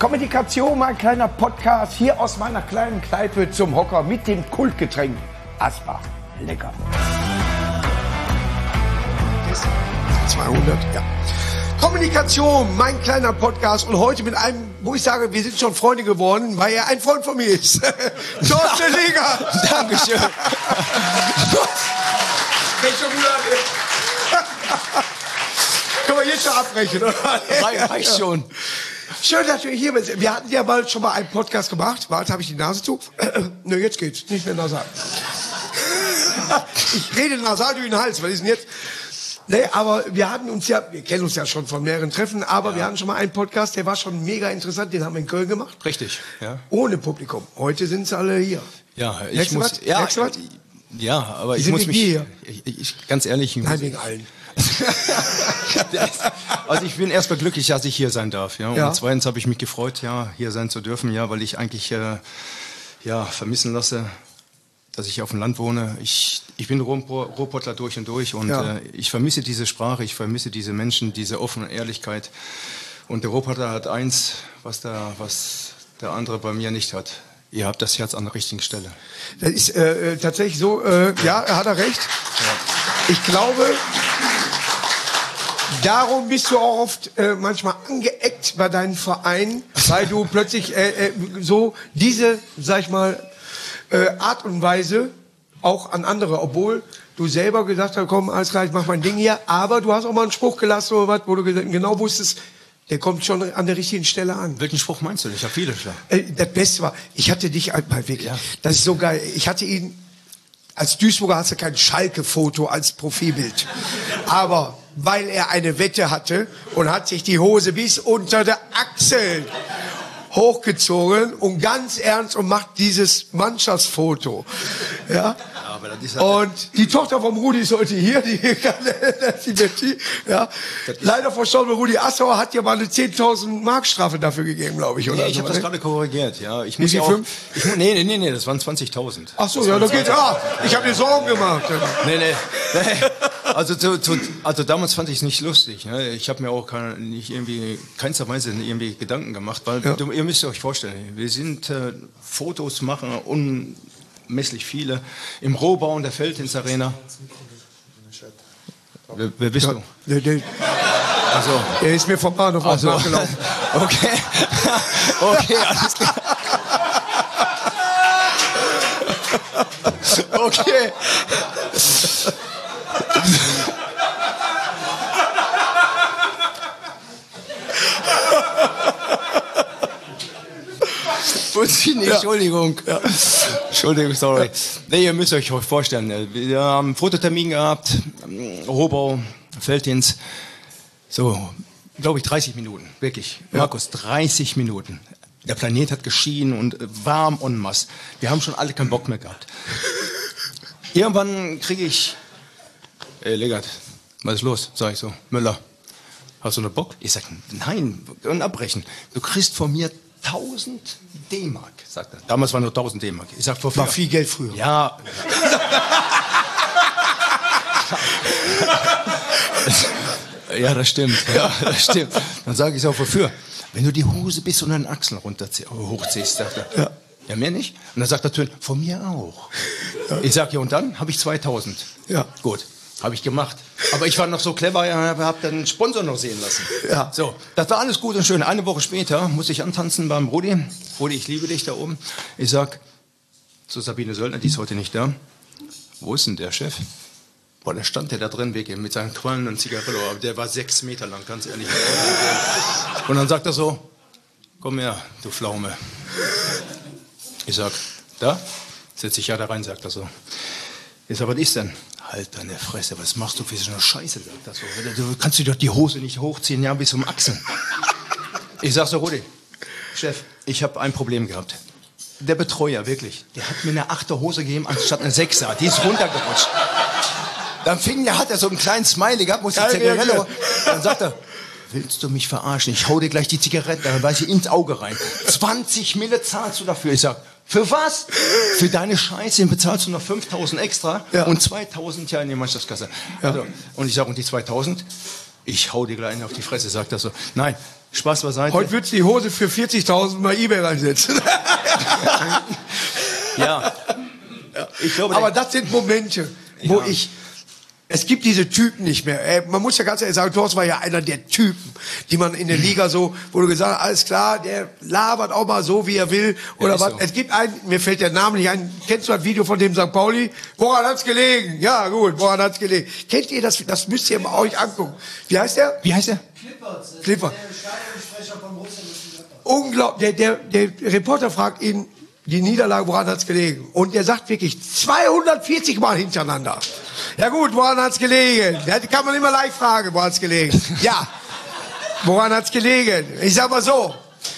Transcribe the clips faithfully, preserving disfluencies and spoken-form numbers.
Kommunikation, mein kleiner Podcast, hier aus meiner kleinen Kneipe zum Hocker mit dem Kultgetränk Asbach. Lecker. zweihundert, ja. Kommunikation, mein kleiner Podcast und heute mit einem, wo ich sage, wir sind schon Freunde geworden, weil er ein Freund von mir ist. Thorsten Leger. Dankeschön. Fängt schon gut an. Können wir jetzt schon abbrechen, oder? Reicht schon. Schön, dass wir hier sind. Wir hatten ja mal schon mal einen Podcast gemacht. Warte, habe ich die Nase zu? Nö, jetzt geht's. Nicht mehr nasal. Ich rede nasal durch den Hals. Was ist denn jetzt? Nee, aber wir hatten uns ja, wir kennen uns ja schon von mehreren Treffen, aber ja. wir hatten schon mal einen Podcast, der war schon mega interessant. Den haben wir in Köln gemacht. Richtig, ja. Ohne Publikum. Heute sind sie alle hier. Ja, ich Merkst muss... Du ja, Merkst du was? Ja, aber Die ich sind muss wegen mich... dir. Ich, ich, ganz ehrlich... Ich Nein, muss, wegen allen. Also ich bin erstmal glücklich, dass ich hier sein darf. Ja? Ja. Und zweitens habe ich mich gefreut, ja, hier sein zu dürfen, ja, weil ich eigentlich äh, ja, vermissen lasse, dass ich auf dem Land wohne. Ich, ich bin Ruhrpottler durch und durch und ja. äh, ich vermisse diese Sprache, ich vermisse diese Menschen, diese offene Ehrlichkeit. Und der Ruhrpottler hat eins, was der, was der andere bei mir nicht hat. Ihr habt das Herz an der richtigen Stelle. Das ist äh, tatsächlich so, äh, ja, er hat er recht. Ja. Ich glaube, darum bist du auch oft äh, manchmal angeeckt bei deinen Vereinen, weil du plötzlich äh, äh, so diese, sag ich mal, äh, Art und Weise auch an andere, obwohl du selber gesagt hast, komm, alles klar, ich mach mein Ding hier, aber du hast auch mal einen Spruch gelassen oder was, wo du genau wusstest, der kommt schon an der richtigen Stelle an. Welchen Spruch meinst du? Ich habe viele schon. Äh, das Beste war, ich hatte dich einmal wirklich, ja. das ist so geil, ich hatte ihn, als Duisburger hast du kein Schalke-Foto als Profilbild, aber weil er eine Wette hatte und hat sich die Hose bis unter der Achsel hochgezogen und ganz ernst und macht dieses Mannschaftsfoto. Ja? Aber das ist halt und die Tochter vom Rudi ist heute hier, die, die Betty, ja. Leider verstorbene Rudi Assauer hat ja mal eine zehntausend Mark Strafe dafür gegeben, glaube ich. Oder nee, ich so, habe das ne? gerade korrigiert. Ja, ich Wie muss viel, ja auch, fünf? Ich, nee, nee, nee, nee, das waren zwanzigtausend. Ach so, ja, da geht's. Ah, ich habe mir Sorgen gemacht. Nee, nee, nee. Also, zu, zu, also damals fand ich es nicht lustig. Ne? Ich habe mir auch keine, nicht irgendwie, keinster Weise irgendwie Gedanken gemacht, weil ja. du, ihr müsst euch vorstellen, wir sind äh, Fotos machen, unmesslich viele, im Rohbau in der Feldhins Arena. Wer, wer bist ja, du? Der, der, also, der ist mir vom Bahnhof aus also, nachgelaufen. Okay, okay, alles klar. Okay. Entschuldigung. Ja. Entschuldigung, sorry. Nee, ihr müsst euch vorstellen, wir haben einen Fototermin gehabt, Rohbau, Feldhins, so, glaube ich, dreißig Minuten, wirklich. Ja. Markus, dreißig Minuten. Der Planet hat geschienen und warm en masse. Wir haben schon alle keinen Bock mehr gehabt. Irgendwann kriege ich, ey, Legert, was ist los? Sag ich so, Müller, hast du noch Bock? Ich sag, nein, wir können abbrechen. Du kriegst von mir tausend D-Mark, sagt er. Damals waren nur tausend D-Mark. Ich sag, wofür? War viel Geld früher. Ja. Ja, das stimmt. Ja, das stimmt. Dann sage ich auch, wofür? Wenn du die Hose bis unter den Achseln runter hochziehst, sagt er. Ja. Ja, mehr nicht? Und dann sagt der Tön, von mir auch. Ja. Ich sag, ja, und dann habe ich zweitausend. Ja. Gut. Habe ich gemacht. Aber ich war noch so clever, ich habe den Sponsor noch sehen lassen. Ja. So, das war alles gut und schön. Eine Woche später muss ich antanzen beim Rudi. Rudi, ich liebe dich da oben. Ich sag zu Sabine Söldner, die ist heute nicht da. Wo ist denn der Chef? Boah, der stand der da drin, wirklich, mit seinen Quallen und Zigarillo. Aber der war sechs Meter lang, ganz ehrlich. Und dann sagt er so, komm her, du Pflaume. Ich sag, da? Setz dich ja da rein, sagt er so. Ich sag, was ist denn? Halt deine Fresse, was machst du für so eine Scheiße, sagt er so. Du kannst dir doch die Hose nicht hochziehen, ja, bis zum Achseln. Ich sag so, Rudi, Chef, ich habe ein Problem gehabt. Der Betreuer, wirklich, der hat mir eine achte Hose gegeben, anstatt eine Sechser. Die ist runtergerutscht. Dann fing der, hat er so einen kleinen Smiley gehabt, muss die Zigarette. Dann sagt er, willst du mich verarschen? Ich hau dir gleich die Zigarette, dann weiß ich ins Auge rein. zwanzig Mille zahlst du dafür. Ich sag, für was? Für deine Scheiße bezahlst du noch fünftausend extra ja. und zweitausend ja in die Mannschaftskasse. Ja. Also, und ich sag, und die zweitausend? Ich hau dir gleich auf die Fresse, sagt er so. Nein, Spaß beiseite. Heute würdest du die Hose für vierzigtausend mal eBay reinsetzen. Ja. Ich glaube, aber das sind Momente, wo ja. ich... Es gibt diese Typen nicht mehr. Ey, man muss ja ganz ehrlich sagen, Thorsten war ja einer der Typen, die man in der Liga so, wo du gesagt hast, alles klar, der labert auch mal so, wie er will. Oder ja, was. So. Es gibt einen, mir fällt der Name nicht ein, kennst du das Video von dem Sankt Pauli? Woran hat's gelegen? Ja, gut, woran hat's gelegen? Kennt ihr das? Das müsst ihr mal euch angucken. Wie heißt der? Wie heißt der? Klippert. Klippert. Der Stadionsprecher von Borussia Mönchengladbach. Unglaublich. Der, der, der Reporter fragt ihn, die Niederlage, woran hat's gelegen? Und er sagt wirklich zweihundertvierzig Mal hintereinander. Ja gut, woran hat's gelegen? Da kann man immer leicht fragen, woran hat's gelegen? Ja, woran hat's gelegen? Ich sag mal so,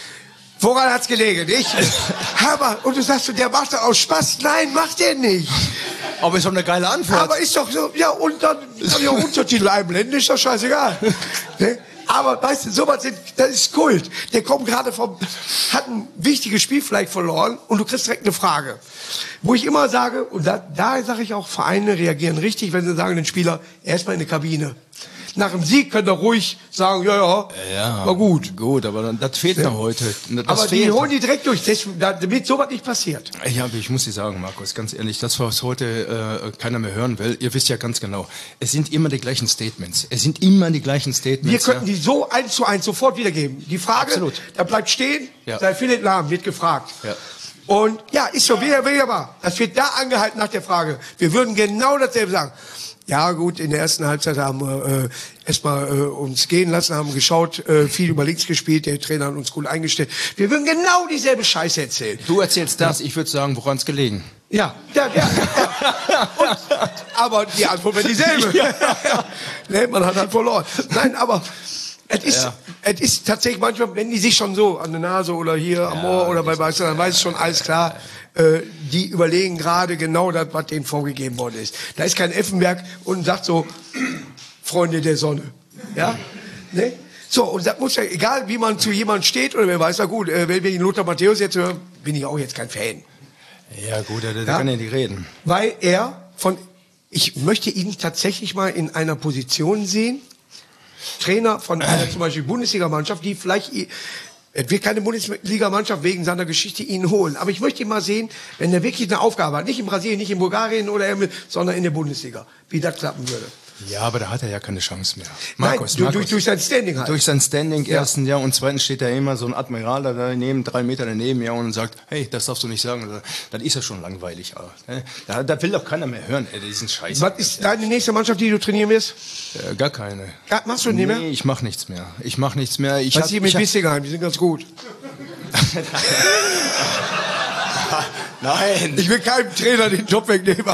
woran hat's gelegen? Ich, aber, und du sagst, der macht doch aus Spaß. Nein, macht er nicht. Aber ist doch eine geile Antwort. Aber ist doch so, ja, und dann kann ich auch Untertitel einblenden, ist doch scheißegal. Ne? Aber weißt du, sowas sind, das ist Kult. Der kommt gerade vom, hat ein wichtiges Spiel vielleicht verloren und du kriegst direkt eine Frage. Wo ich immer sage, und da, da sage ich auch, Vereine reagieren richtig, wenn sie sagen, den Spieler erstmal in die Kabine. Nach dem Sieg könnt ihr ruhig sagen, ja, ja, ja war gut. Gut, aber das fehlt ja. noch heute. Das aber fehlt. Die holen die direkt durch, das, damit sowas nicht passiert. Ja, aber ich muss dir sagen, Markus, ganz ehrlich, das, was heute äh, keiner mehr hören will, ihr wisst ja ganz genau, es sind immer die gleichen Statements. Es sind immer die gleichen Statements. Wir könnten ja. die so eins zu eins sofort wiedergeben. Die Frage, Absolut. da bleibt stehen, ja. sei Philipp Lahm, wird gefragt. Ja. Und ja, ist so, wie er will, aber das wird da angehalten nach der Frage. Wir würden genau dasselbe sagen. Ja gut, in der ersten Halbzeit haben wir äh, erstmal äh, uns gehen lassen, haben geschaut, äh, viel über links gespielt, der Trainer hat uns gut eingestellt. Wir würden genau dieselbe Scheiße erzählen. Du erzählst das, ja. Ich würde sagen, woran es gelegen? Ja, ja, ja. ja. Und, aber die Antwort wäre dieselbe. Ja. Nee, man hat halt verloren. Nein, aber es ist, ja. es ist tatsächlich manchmal, wenn die sich schon so an der Nase oder hier am Ohr ja, oder bei Weißer, dann weiß es schon alles klar. Äh, die überlegen gerade genau das, was denen vorgegeben worden ist. Da ist kein Effenberg und sagt so, Freunde der Sonne. Ja? Ne? So, und das muss ja, egal wie man zu jemandem steht, oder wer weiß, na gut, äh, wenn wir ihn Lothar Matthäus jetzt hören, bin ich auch jetzt kein Fan. Ja gut, da, da ja? kann ja nicht reden. Weil er von, ich möchte ihn tatsächlich mal in einer Position sehen, Trainer von einer zum Beispiel Bundesligamannschaft, die vielleicht, es wird keine Bundesligamannschaft wegen seiner Geschichte ihn holen. Aber ich möchte ihn mal sehen, wenn er wirklich eine Aufgabe hat, nicht in Brasilien, nicht in Bulgarien oder sondern in der Bundesliga, wie das klappen würde. Ja, aber da hat er ja keine Chance mehr. Markus, Nein, Markus, durch, durch sein Standing halt. Durch sein Standing ja. erstens, ja, und zweitens steht da immer so ein Admiral da daneben, drei Meter daneben, ja, und sagt, hey, das darfst du nicht sagen. Dann ist ja schon langweilig. Da, da will doch keiner mehr hören, ey, diesen Scheiß. Was ist deine nächste Mannschaft, die du trainieren wirst? Äh, gar keine. Gar, machst du nicht mehr? Nee, ich mach nichts mehr. Ich mach nichts mehr. Ich Was ist hier mit Bissingheim? Die sind ganz gut. Nein. Ich will keinem Trainer den Job wegnehmen.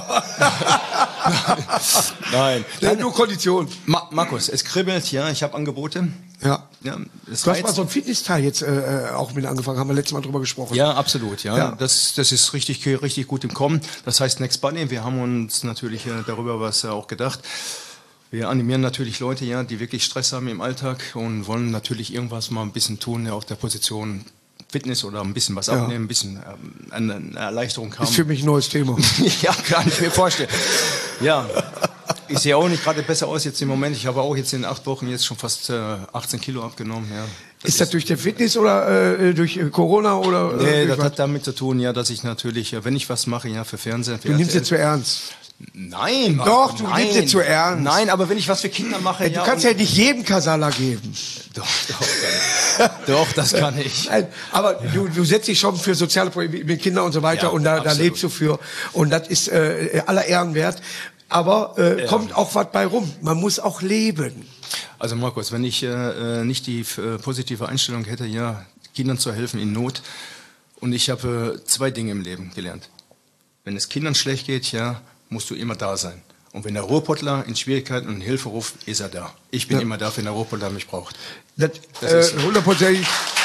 Nein. Nein. Nur Kondition. Ma Markus, es kribbelt, ja, ich habe Angebote. Ja. ja es du hast mal so ein Fitnessteil jetzt äh, auch mit angefangen, haben wir letztes Mal drüber gesprochen. Ja, absolut, ja. ja. Das, das ist richtig, richtig gut im Kommen. Das heißt Next Bunny, wir haben uns natürlich äh, darüber was äh, auch gedacht. Wir animieren natürlich Leute, ja, die wirklich Stress haben im Alltag und wollen natürlich irgendwas mal ein bisschen tun, ja, auf der Position Fitness oder ein bisschen was ja. abnehmen, ein bisschen ähm, eine, eine Erleichterung haben. Ist für mich ein neues Thema. Ja, kann ich mir vorstellen. Ja, ich sehe auch nicht gerade besser aus jetzt im Moment. Ich habe auch jetzt in acht Wochen jetzt schon fast äh, achtzehn Kilo abgenommen. Ja. Das ist das ist durch der Fitness oder äh, durch äh, Corona oder? Nee, äh, das was? hat damit zu tun, ja, dass ich natürlich, wenn ich was mache, ja, für Fernsehen. Für du nimmst es zu ernst. Nein, Marco, doch, du nein. nimmst es zu ernst. Nein, aber wenn ich was für Kinder mache, ja, du ja, kannst ja nicht jedem Kasala geben. Doch, doch, kann ich. Doch, das kann ich. Nein, aber du, du setzt dich schon für soziale Projekte mit Kindern und so weiter ja, und da, da lebst du für und das ist äh, aller Ehren wert. Aber äh, ja. kommt auch was bei rum. Man muss auch leben. Also Markus, wenn ich äh, nicht die äh, positive Einstellung hätte, ja, Kindern zu helfen in Not, und ich habe äh, zwei Dinge im Leben gelernt. Wenn es Kindern schlecht geht, ja, musst du immer da sein. Und wenn der Ruhrpottler in Schwierigkeiten und Hilfe ruft, ist er da. Ich bin ja. immer da, wenn der Ruhrpottler mich braucht. Das, das äh, ist hundertprozentig.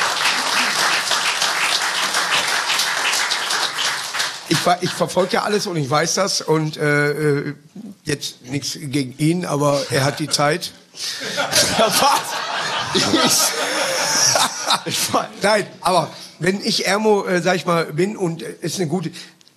Ich, ich verfolge ja alles und ich weiß das und äh, jetzt nichts gegen ihn, aber er hat die Zeit. Was? Ich, Nein, aber wenn ich Ermo, äh, sag ich mal, bin und äh, ist eine gute.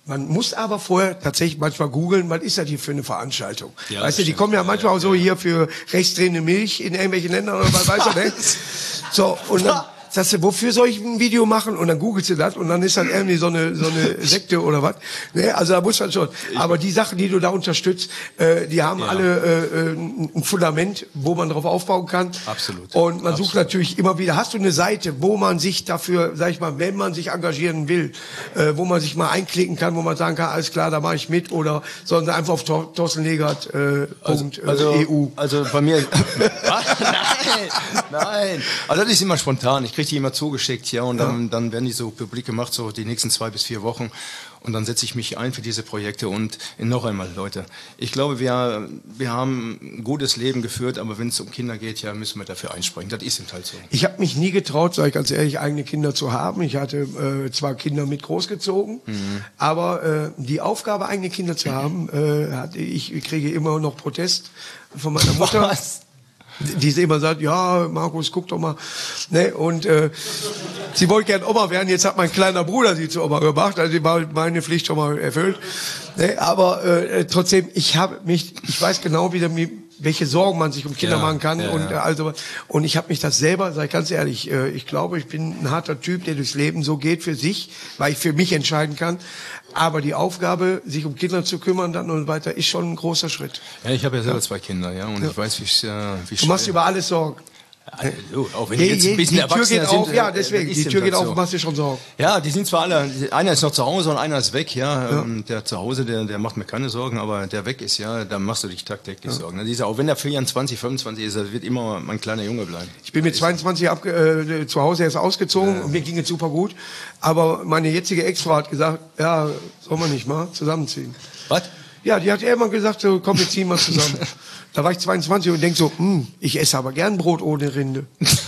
Man muss aber vorher tatsächlich manchmal googeln, was ist das hier für eine Veranstaltung? Ja, weißt du, die stimmt. kommen ja manchmal ja, auch so ja. hier für rechtsdrehende Milch in irgendwelchen Ländern oder was weißt du, ne? So, und dann sagst du, wofür soll ich ein Video machen? Und dann googelst du das und dann ist das irgendwie so eine, so eine Sekte oder was. Ne? Also da muss man schon. Aber die Sachen, die du da unterstützt, äh, die haben Ja. alle äh, ein Fundament, wo man drauf aufbauen kann. Absolut. Und man sucht Absolut. natürlich immer wieder, hast du eine Seite, wo man sich dafür, sag ich mal, wenn man sich engagieren will, äh, wo man sich mal einklicken kann, wo man sagen kann, alles klar, da mache ich mit, oder sondern einfach auf Tor- Thorsten Legert äh, Punkt, Also, äh, E U. also bei mir, was? Nein, nein. Also das ist immer spontan. Ich kriege die immer zugeschickt, ja, und dann, ja. dann werden die so publik gemacht, so die nächsten zwei bis vier Wochen. Und dann setze ich mich ein für diese Projekte. Und noch einmal, Leute, ich glaube, wir, wir haben ein gutes Leben geführt, aber wenn es um Kinder geht, ja, müssen wir dafür einspringen. Das ist eben halt so. Ich habe mich nie getraut, sage ich ganz ehrlich, eigene Kinder zu haben. Ich hatte äh, zwar Kinder mit großgezogen, mhm. aber äh, die Aufgabe, eigene Kinder zu haben, äh, hatte ich, ich kriege immer noch Protest von meiner Mutter. Was? Die sie immer sagt, ja, Markus, guck doch mal. Ne? Und äh, sie wollte gern Oma werden, jetzt hat mein kleiner Bruder sie zu Oma gemacht, also die war meine Pflicht schon mal erfüllt. Ne? Aber äh, trotzdem, ich habe mich, ich weiß genau, wie der, welche Sorgen man sich um Kinder ja, machen kann. Ja, und ja. also und ich habe mich das selber, sag ich ganz ehrlich, äh, ich glaube, ich bin ein harter Typ, der durchs Leben so geht für sich, weil ich für mich entscheiden kann. Aber die Aufgabe, sich um Kinder zu kümmern dann und weiter, ist schon ein großer Schritt. Ja, ich habe ja selber ja. zwei Kinder, ja, und ja. ich weiß, wie, äh, wie Du machst über alles Sorgen. Ja, du, auch wenn Je, die jetzt ein bisschen die Tür erwachsener geht sind, auf, ja, äh, deswegen, das die ist Tür eben geht halt auf, so. machst dir schon Sorgen. Ja, die sind zwar alle, einer ist noch zu Hause und einer ist weg, ja. Ja. Ähm, Der zu Hause, der, der macht mir keine Sorgen, aber der weg ist, ja, da machst du dich tagtäglich ja. Sorgen. Dieser, auch wenn der vierundzwanzig, fünfundzwanzig ist, er wird immer mein kleiner Junge bleiben. Ich bin mit zweiundzwanzig abge äh, zu Hause erst ausgezogen ja. und mir ging es super gut. Aber meine jetzige Ex-Frau hat gesagt, ja, soll man nicht mal zusammenziehen. Was? Ja, die hat irgendwann gesagt, so, komm, wir ziehen mal zusammen. Da war ich zweiundzwanzig und denk so, hm, ich esse aber gern Brot ohne Rinde.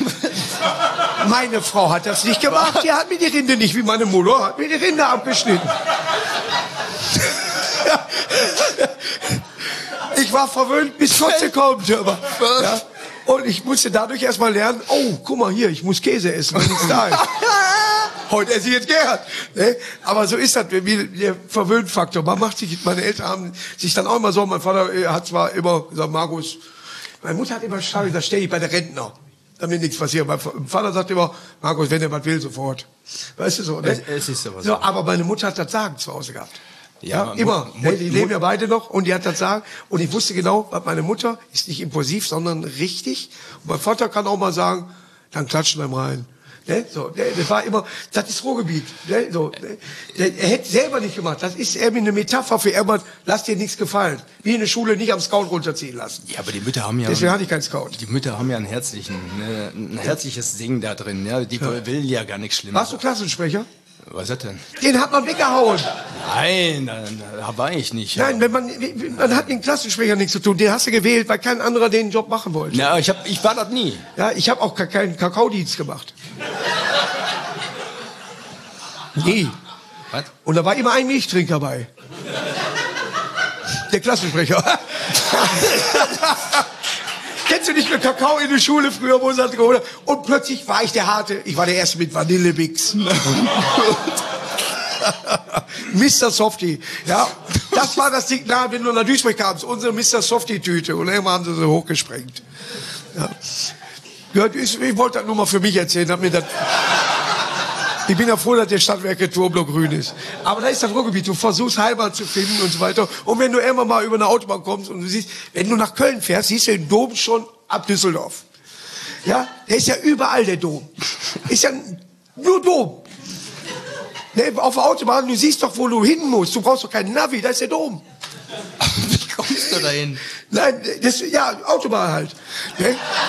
Meine Frau hat das nicht gemacht, die hat mir die Rinde nicht, wie meine Mutter, hat mir die Rinde abgeschnitten. Ich war verwöhnt, bis Kotze kommt. Aber, ja. Und ich musste dadurch erstmal lernen, oh, guck mal hier, ich muss Käse essen, wenn nichts da ist. Heute esse ich jetzt Gerhard. Ne? Aber so ist das, wie der Verwöhnfaktor. Man macht sich, meine Eltern haben sich dann auch immer so, mein Vater hat zwar immer gesagt, Markus, meine Mutter hat immer gesagt, da stehe ich bei der Rentner. Damit nichts passiert. Mein Vater sagt immer, Markus, wenn er was will, sofort. Weißt du so, ne? Es, es ist aber so. So, aber meine Mutter hat das Sagen zu Hause gehabt. Ja, Ja, immer. Mu- Ne, die Mu- leben ja beide noch und die hat das Sagen. Und ich wusste genau, was meine Mutter ist nicht impulsiv, sondern richtig. Und mein Vater kann auch mal sagen, dann klatschen wir rein. Ne? So, ne, das war immer, das ist Ruhrgebiet. Ne? So, ne? Der, er hätte selber nicht gemacht. Das ist irgendwie eine Metapher für irgendwas, lass dir nichts gefallen. Wie in der Schule nicht am Scout runterziehen lassen. Ja, aber die Mütter haben ja, Deswegen hatte ich keinen Scout. die Mütter haben ja einen herzlichen, ne, ein herzliches Ding da drin, ja. Die will ja gar nichts Schlimmes. Warst du Klassensprecher? Was ist das denn? Den hat man weggehauen. Nein, da, da war ich nicht. ja. Nein, wenn man, man hat mit dem Klassensprecher nichts zu tun. Den hast du gewählt, weil kein anderer den Job machen wollte. Ja, ich, hab, ich war das nie. Ja, ich habe auch ke- keinen Kakaodienst gemacht. Nie. Was? Und da war immer ein Milchtrinker bei. Der Klassensprecher. Kennst du nicht mehr Kakao in der Schule früher, wo es hat geholt? Und plötzlich war ich der Harte. Ich war der Erste mit Vanillebix. Mister Softie. Ja, das war das Signal, wenn du nach Duisburg kamst. Unsere Mister Softie-Tüte. Und irgendwann haben sie so hochgesprengt. Ja. Ja, ich, ich wollte das nur mal für mich erzählen. Hab mir das ich bin ja froh, dass der Stadtwerke Turblo grün ist. Aber da ist das Ruhrgebiet. Du versuchst Heimat zu finden und so weiter. Und wenn du irgendwann mal über eine Autobahn kommst und du siehst, wenn du nach Köln fährst, siehst du den Dom schon ab Düsseldorf. Ja, der ist ja überall, der Dom. Ist ja nur Dom. Ne, auf der Autobahn, du siehst doch, wo du hin musst. Du brauchst doch keinen Navi, da ist der Dom. Wie kommst du dahin? Nein, das, ja, Autobahn halt. Ne?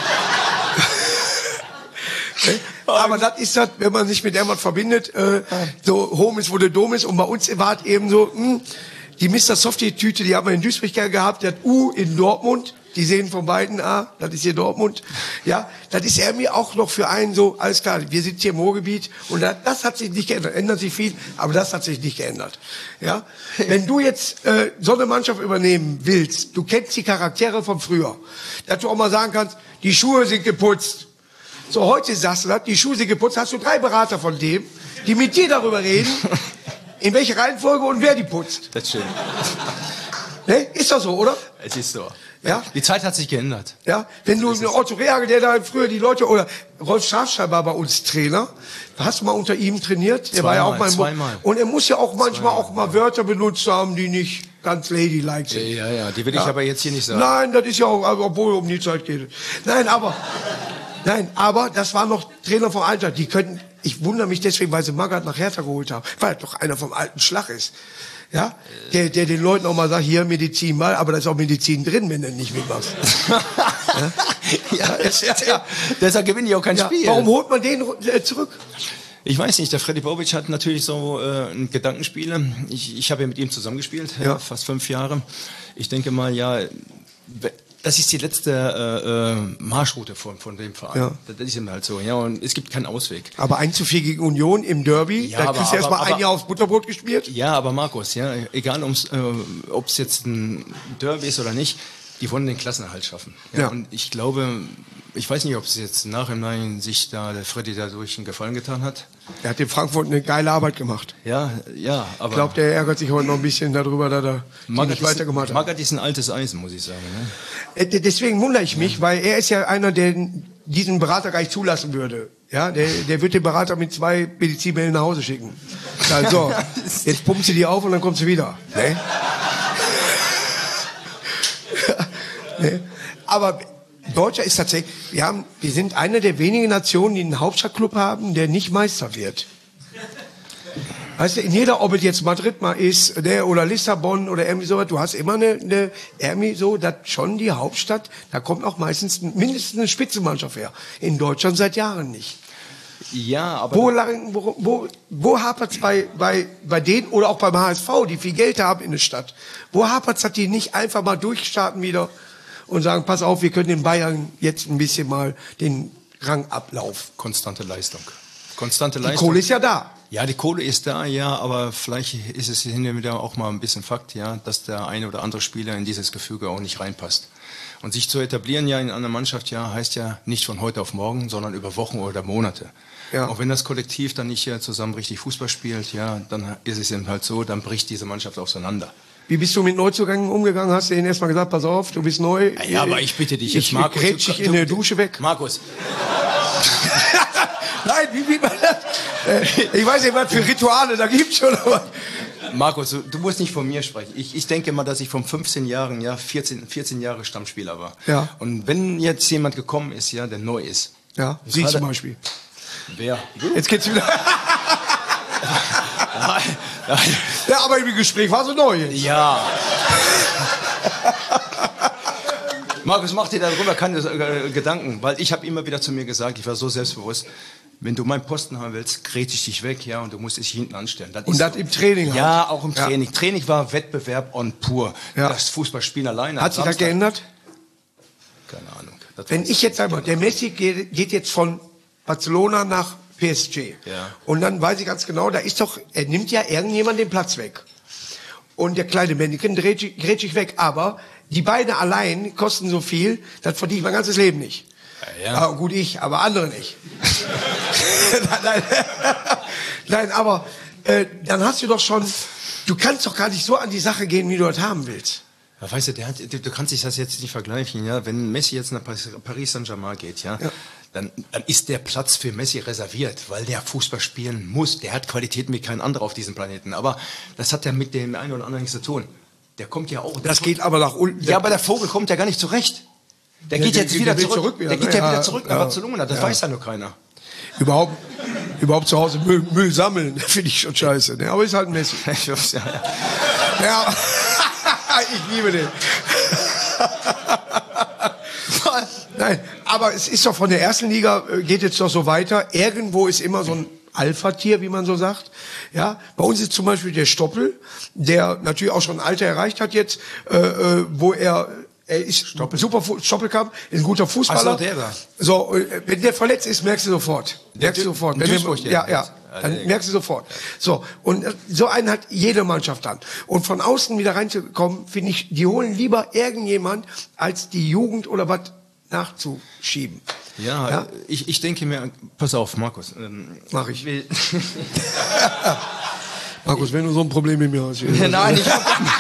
Ne? Aber das ist das, wenn man sich mit irgendwas verbindet, äh, so Home ist, wo der Dom ist. Und bei uns war es eben so, mh, die Mister Softie-Tüte, die haben wir in Duisburg gehabt, der hat U in Dortmund. Die sehen von beiden, ah, das ist hier Dortmund. Ja, das ist irgendwie auch noch für einen so, alles klar, wir sind hier im Ruhrgebiet. Und das, das hat sich nicht geändert. Ändert sich viel, aber das hat sich nicht geändert. Ja, wenn du jetzt äh, so eine Mannschaft übernehmen willst, du kennst die Charaktere von früher, dass du auch mal sagen kannst, die Schuhe sind geputzt. So, heute sagst du das, die Schuhe sind geputzt, hast du drei Berater von dem, die mit dir darüber reden, in welcher Reihenfolge und wer die putzt. Das stimmt. Ne? Ist doch so, oder? Es ist so. Ja? Die Zeit hat sich geändert. Ja? Wenn du einen Otto Rehagel, der da früher die Leute, oder Rolf Schafstein war bei uns Trainer, hast du mal unter ihm trainiert? Der war ja auch mal im zweimal. Und er muss ja auch manchmal auch mal Wörter benutzt haben, die nicht ganz ladylike sind. Ja, ja, die will ich Ja. aber jetzt hier nicht sagen. Nein, das ist ja auch, also, obwohl um die Zeit geht. Nein, aber, nein, aber das war noch Trainer vom Alter. Die könnten, ich wundere mich deswegen, weil sie Magath nach Hertha geholt haben, weil er doch einer vom alten Schlag ist. Ja, der, der den Leuten auch mal sagt, hier Medizin mal, aber da ist auch Medizin drin, wenn du nicht mitmachst. ja, ja, ist, ja, ja. Deshalb gewinne ich auch kein Ja, Spiel. warum holt man den äh, zurück? Ich weiß nicht, der Freddy Bobic hat natürlich so äh, ein Gedankenspiele. Ich, ich habe ja mit ihm zusammengespielt, ja. Ja. fast fünf Jahre. Ich denke mal, ja, das ist die letzte äh, äh, Marschroute von, von dem Verein. Ja. Das ist eben halt so, ja, und es gibt keinen Ausweg. Aber eins zu vier gegen Union im Derby, Ja, da aber- kriegst du erst mal aber- ein aber- Jahr aufs Butterbrot gespielt. Ja, aber Markus, ja, egal ob es äh, jetzt ein Derby ist oder nicht, die wollen den Klassenerhalt schaffen. Ja, Ja. Und ich glaube, ich weiß nicht, ob es jetzt im Nachhinein sich da der Freddy dadurch einen Gefallen getan hat. Er hat in Frankfurt eine geile Arbeit gemacht. Ja, ja, aber Ich glaube, der ärgert sich heute noch ein bisschen darüber, dass er die Magath nicht ist- weitergemacht hat. Magath ist ein altes Eisen, muss ich sagen. Ne? Äh, d- Deswegen wundere ich mich, weil er ist ja einer, der diesen Berater gar nicht zulassen würde. Ja, der, der wird den Berater mit zwei Medizinbällen nach Hause schicken. Also, jetzt pumpst du die auf und dann kommst du wieder. Ne? ne? Aber Deutscher ist tatsächlich, wir haben, wir sind eine der wenigen Nationen, die einen Hauptstadtclub haben, der nicht Meister wird. Weißt du, in jeder, ob es jetzt Madrid mal ist, ne, oder Lissabon oder irgendwie sowas, du hast immer eine, eine irgendwie so, dass schon die Hauptstadt, da kommt auch meistens mindestens eine Spitzenmannschaft her. In Deutschland seit Jahren nicht. Ja, aber Wo, lang- wo, wo, wo hapert's bei, bei, bei denen oder auch beim H S V, die viel Geld haben in der Stadt? Wo hapert's, dass die nicht einfach mal durchstarten wieder und sagen, pass auf, wir können den Bayern jetzt ein bisschen mal den Rang ablaufen. konstante Leistung. Konstante Die Leistung. Kohle ist ja da. Ja, die Kohle ist da, ja, aber vielleicht ist es hin und wieder auch mal ein bisschen Fakt, ja, dass der eine oder andere Spieler in dieses Gefüge auch nicht reinpasst. Und sich zu etablieren ja in einer Mannschaft, ja, heißt ja nicht von heute auf morgen, sondern über Wochen oder Monate. Ja. Auch wenn das Kollektiv dann nicht ja, zusammen richtig Fußball spielt, ja, dann ist es eben halt so, dann bricht diese Mannschaft auseinander. Wie bist du mit Neuzugängen umgegangen? Hast du ihnen erstmal gesagt, pass auf, du bist neu? Ja, aber ich bitte dich jetzt, ich, Markus. Ich grätsch dich in der Dusche weg. Markus, Nein, wie, wie man das? Äh, Ich weiß nicht, was für Rituale da gibt's schon. Aber Markus, du, du musst nicht von mir sprechen. Ich, ich denke mal, dass ich von fünfzehn Jahren, ja, vierzehn, vierzehn Jahre Stammspieler war. Ja. Und wenn jetzt jemand gekommen ist, ja, der neu ist. ja, sie Gerade- zum Beispiel. Wer? Jetzt geht's wieder. Nein, nein. Ja, aber im Gespräch war so neu. jetzt. Ja. Markus, mach dir darüber keine äh, Gedanken, weil ich habe immer wieder zu mir gesagt, ich war so selbstbewusst, wenn du meinen Posten haben willst, grätsch ich dich weg, ja, und du musst dich hinten anstellen. Das Und ist das so. im Training Ja, halt. auch im Ja. Training. Training war Wettbewerb on pur. Ja. Das Fußballspielen alleine. Hat sich das Samstag- geändert? Keine Ahnung. Das Wenn weiß ich jetzt einmal, der Messi geht, geht jetzt von Barcelona nach P S G. Ja. Und dann weiß ich ganz genau, da ist doch, er nimmt ja irgendjemand den Platz weg. Und der kleine Männchen dreht grätsch ich weg. Aber die Beine allein kosten so viel, das verdiene ich mein ganzes Leben nicht. Ja, ja. Aber gut, ich, aber andere nicht. nein, nein. nein, aber äh, dann hast du doch schon, du kannst doch gar nicht so an die Sache gehen, wie du das haben willst. Ja, weißt du, der hat, du, du kannst dich das jetzt nicht vergleichen, ja. Wenn Messi jetzt nach Paris Paris Saint-Germain geht, ja, Ja. Dann, dann ist der Platz für Messi reserviert, weil der Fußball spielen muss. Der hat Qualitäten wie kein anderer auf diesem Planeten. Aber das hat ja mit dem einen oder anderen nichts zu tun. Der kommt ja auch. Das geht aber nach unten. Ja, aber der Vogel kommt ja gar nicht zurecht. Der Der- geht der- jetzt der wieder will zurück. zurück wieder, der geht ne? ja wieder Ja, zurück ja, nach Barcelona. Das ja. weiß ja nur keiner. Überhaupt, überhaupt zu Hause Müll, Müll sammeln, finde ich schon scheiße. Ne? Aber ist halt ein Messi. Ja, ich liebe den. Nein, aber es ist doch von der ersten Liga, äh, geht jetzt doch so weiter. Irgendwo ist immer so ein Alpha-Tier, wie man so sagt. Ja, bei uns ist zum Beispiel der Stoppel, der natürlich auch schon ein Alter erreicht hat jetzt, äh, äh, wo er er ist Stoppel. super Fu- Stoppelkamp, ist ein guter Fußballer. Ach so, der da. So, äh, wenn der verletzt ist, merkst du sofort. Merkst du Dü- sofort. in Wenn der, Duisburg, der ja, ja. jetzt. Dann merkst du sofort. So, und äh, so einen hat jede Mannschaft dann. Und von außen wieder reinzukommen, finde ich, die holen lieber irgendjemand, als die Jugend oder was nachzuschieben. Ja, Ja? Ich, ich denke mir, pass auf, Markus. Ähm, Mach ich. will- Markus, wenn du so ein Problem mit mir hast. Nein, ich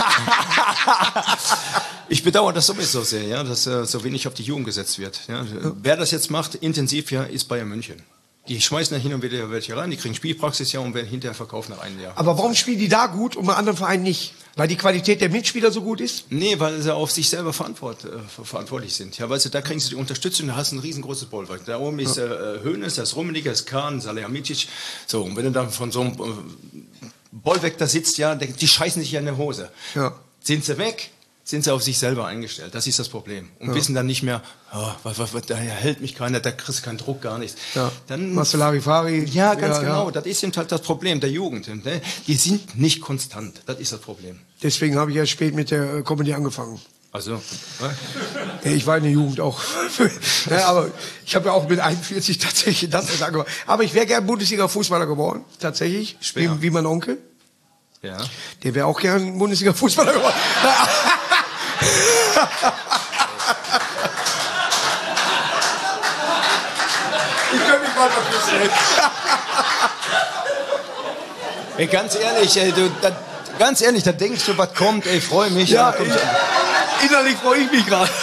Ich bedauere das sowieso sehr, ja, dass äh, so wenig auf die Jugend gesetzt wird. Ja. Ja. Wer das jetzt macht, intensiv, ja, ist Bayern München. Die schmeißen da hin und wieder welche rein, die kriegen Spielpraxis ja und werden hinterher verkauft nach einem Jahr. Aber warum spielen die da gut und bei anderen Vereinen nicht? Weil die Qualität der Mitspieler so gut ist? Nee, weil sie auf sich selber verantwort, äh, verantwortlich sind. Ja, weil sie, da kriegen sie die Unterstützung, da hast du ein riesengroßes Bollwerk. Da oben ist äh, Hoeneß, da ist Rummenigge, da ist Kahn, Salihamidzic. So, und wenn du dann von so einem äh, Bollwerk da sitzt, ja, die, die scheißen sich ja in der Hose. Ja. Sind sie weg? Sind sie auf sich selber eingestellt. Das ist das Problem. Und ja. wissen dann nicht mehr, oh, was, was, was, da hält mich keiner, da kriegst du keinen Druck, gar nichts. Ja. Dann Larifari. Ja, ganz ja, genau. Ja. Das ist eben halt das Problem der Jugend. Ne? Die sind nicht konstant. Das ist das Problem. Deswegen habe ich ja spät mit der Comedy angefangen. Also, ja, ich war in der Jugend auch. Ja, aber ich habe ja auch mit einundvierzig tatsächlich das angefangen. Aber ich wäre gern Bundesliga-Fußballer geworden. Tatsächlich. Wie, wie mein Onkel. Ja. Der wäre auch gern Bundesliga-Fußballer geworden. Ich kann mich mal verpissen. Ey, ganz ehrlich, ey, du, da, ganz ehrlich, da denkst du, was kommt, ey, freu mich. Ja, ich, innerlich freue ich mich gerade.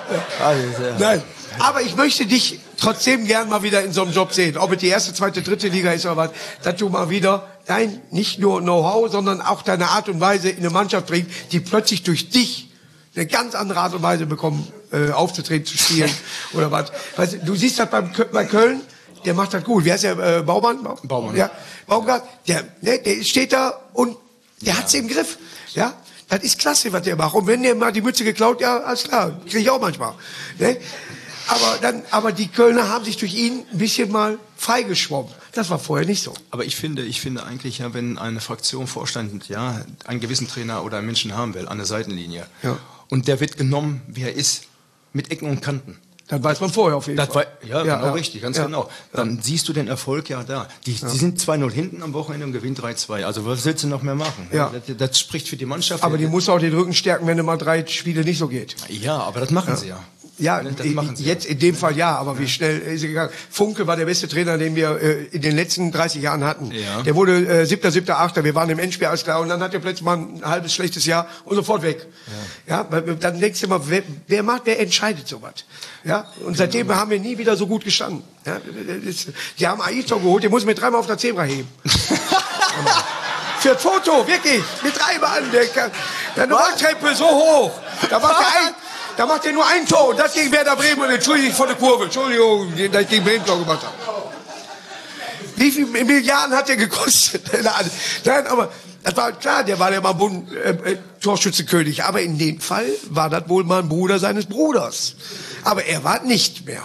Nein, aber ich möchte dich trotzdem gern mal wieder in so einem Job sehen. Ob es die erste, zweite, dritte Liga ist oder was, dass du mal wieder dein, nicht nur Know-how, sondern auch deine Art und Weise in eine Mannschaft bringst, die plötzlich durch dich eine ganz andere Art und Weise bekommen, äh, aufzutreten, zu spielen oder was. Weißt du, du siehst das beim, bei Köln, der macht das gut. Wie heißt der, äh, Baumann? Baumann. Ja, Baumgart, der, ne, der steht da und der ja. hat's im Griff. Ja, das ist klasse, was der macht. Und wenn der mal die Mütze geklaut, ja, alles klar, kriege ich auch manchmal. Ne? Aber dann, aber die Kölner haben sich durch ihn ein bisschen mal freigeschwommen. Das war vorher nicht so. Aber ich finde, ich finde eigentlich, ja, wenn eine Fraktion Vorstand, ja, einen gewissen Trainer oder einen Menschen haben will, an der Seitenlinie, ja. und der wird genommen, wie er ist, mit Ecken und Kanten. Dann weiß man vorher auf jeden das Fall. War, ja, ja, genau ja. richtig, ganz ja. genau. Dann ja. siehst du den Erfolg ja da. Die, ja. die sind zwei null hinten am Wochenende und gewinnen drei zwei. Also was willst du noch mehr machen? Ja. Das, das spricht für die Mannschaft. Aber die muss auch den Rücken stärken, wenn du mal drei Spiele nicht so geht. Ja, aber das machen ja. sie ja. Ja, das machen sie jetzt ja. in dem Fall ja, aber wie schnell ist er gegangen? Funke war der beste Trainer, den wir äh, in den letzten dreißig Jahren hatten. Ja. Der wurde äh, siebter, siebter, achter. Wir waren im Endspiel, alles klar. Und dann hat er plötzlich mal ein halbes schlechtes Jahr und sofort weg. Ja, ja weil, dann denkst du immer, wer, wer macht, wer entscheidet sowas? Ja, und seitdem haben wir nie wieder so gut gestanden. Ja, das, die haben Aito geholt, den muss mit dreimal auf der Zebra heben. Für ein Foto, wirklich, mit dreimal. Der, der Rolltreppe so hoch. Da macht der ein, Da macht er nur ein Tor und das gegen Werder Bremen und entschuldigt von der Kurve. Entschuldigung, dass ich gegen Bremen Tor gemacht habe. Wie viel Milliarden hat der gekostet? Nein, aber das war klar, der war ja mal Bund, äh, Torschützenkönig. Aber in dem Fall war das wohl mal ein Bruder seines Bruders. Aber er war nicht mehr.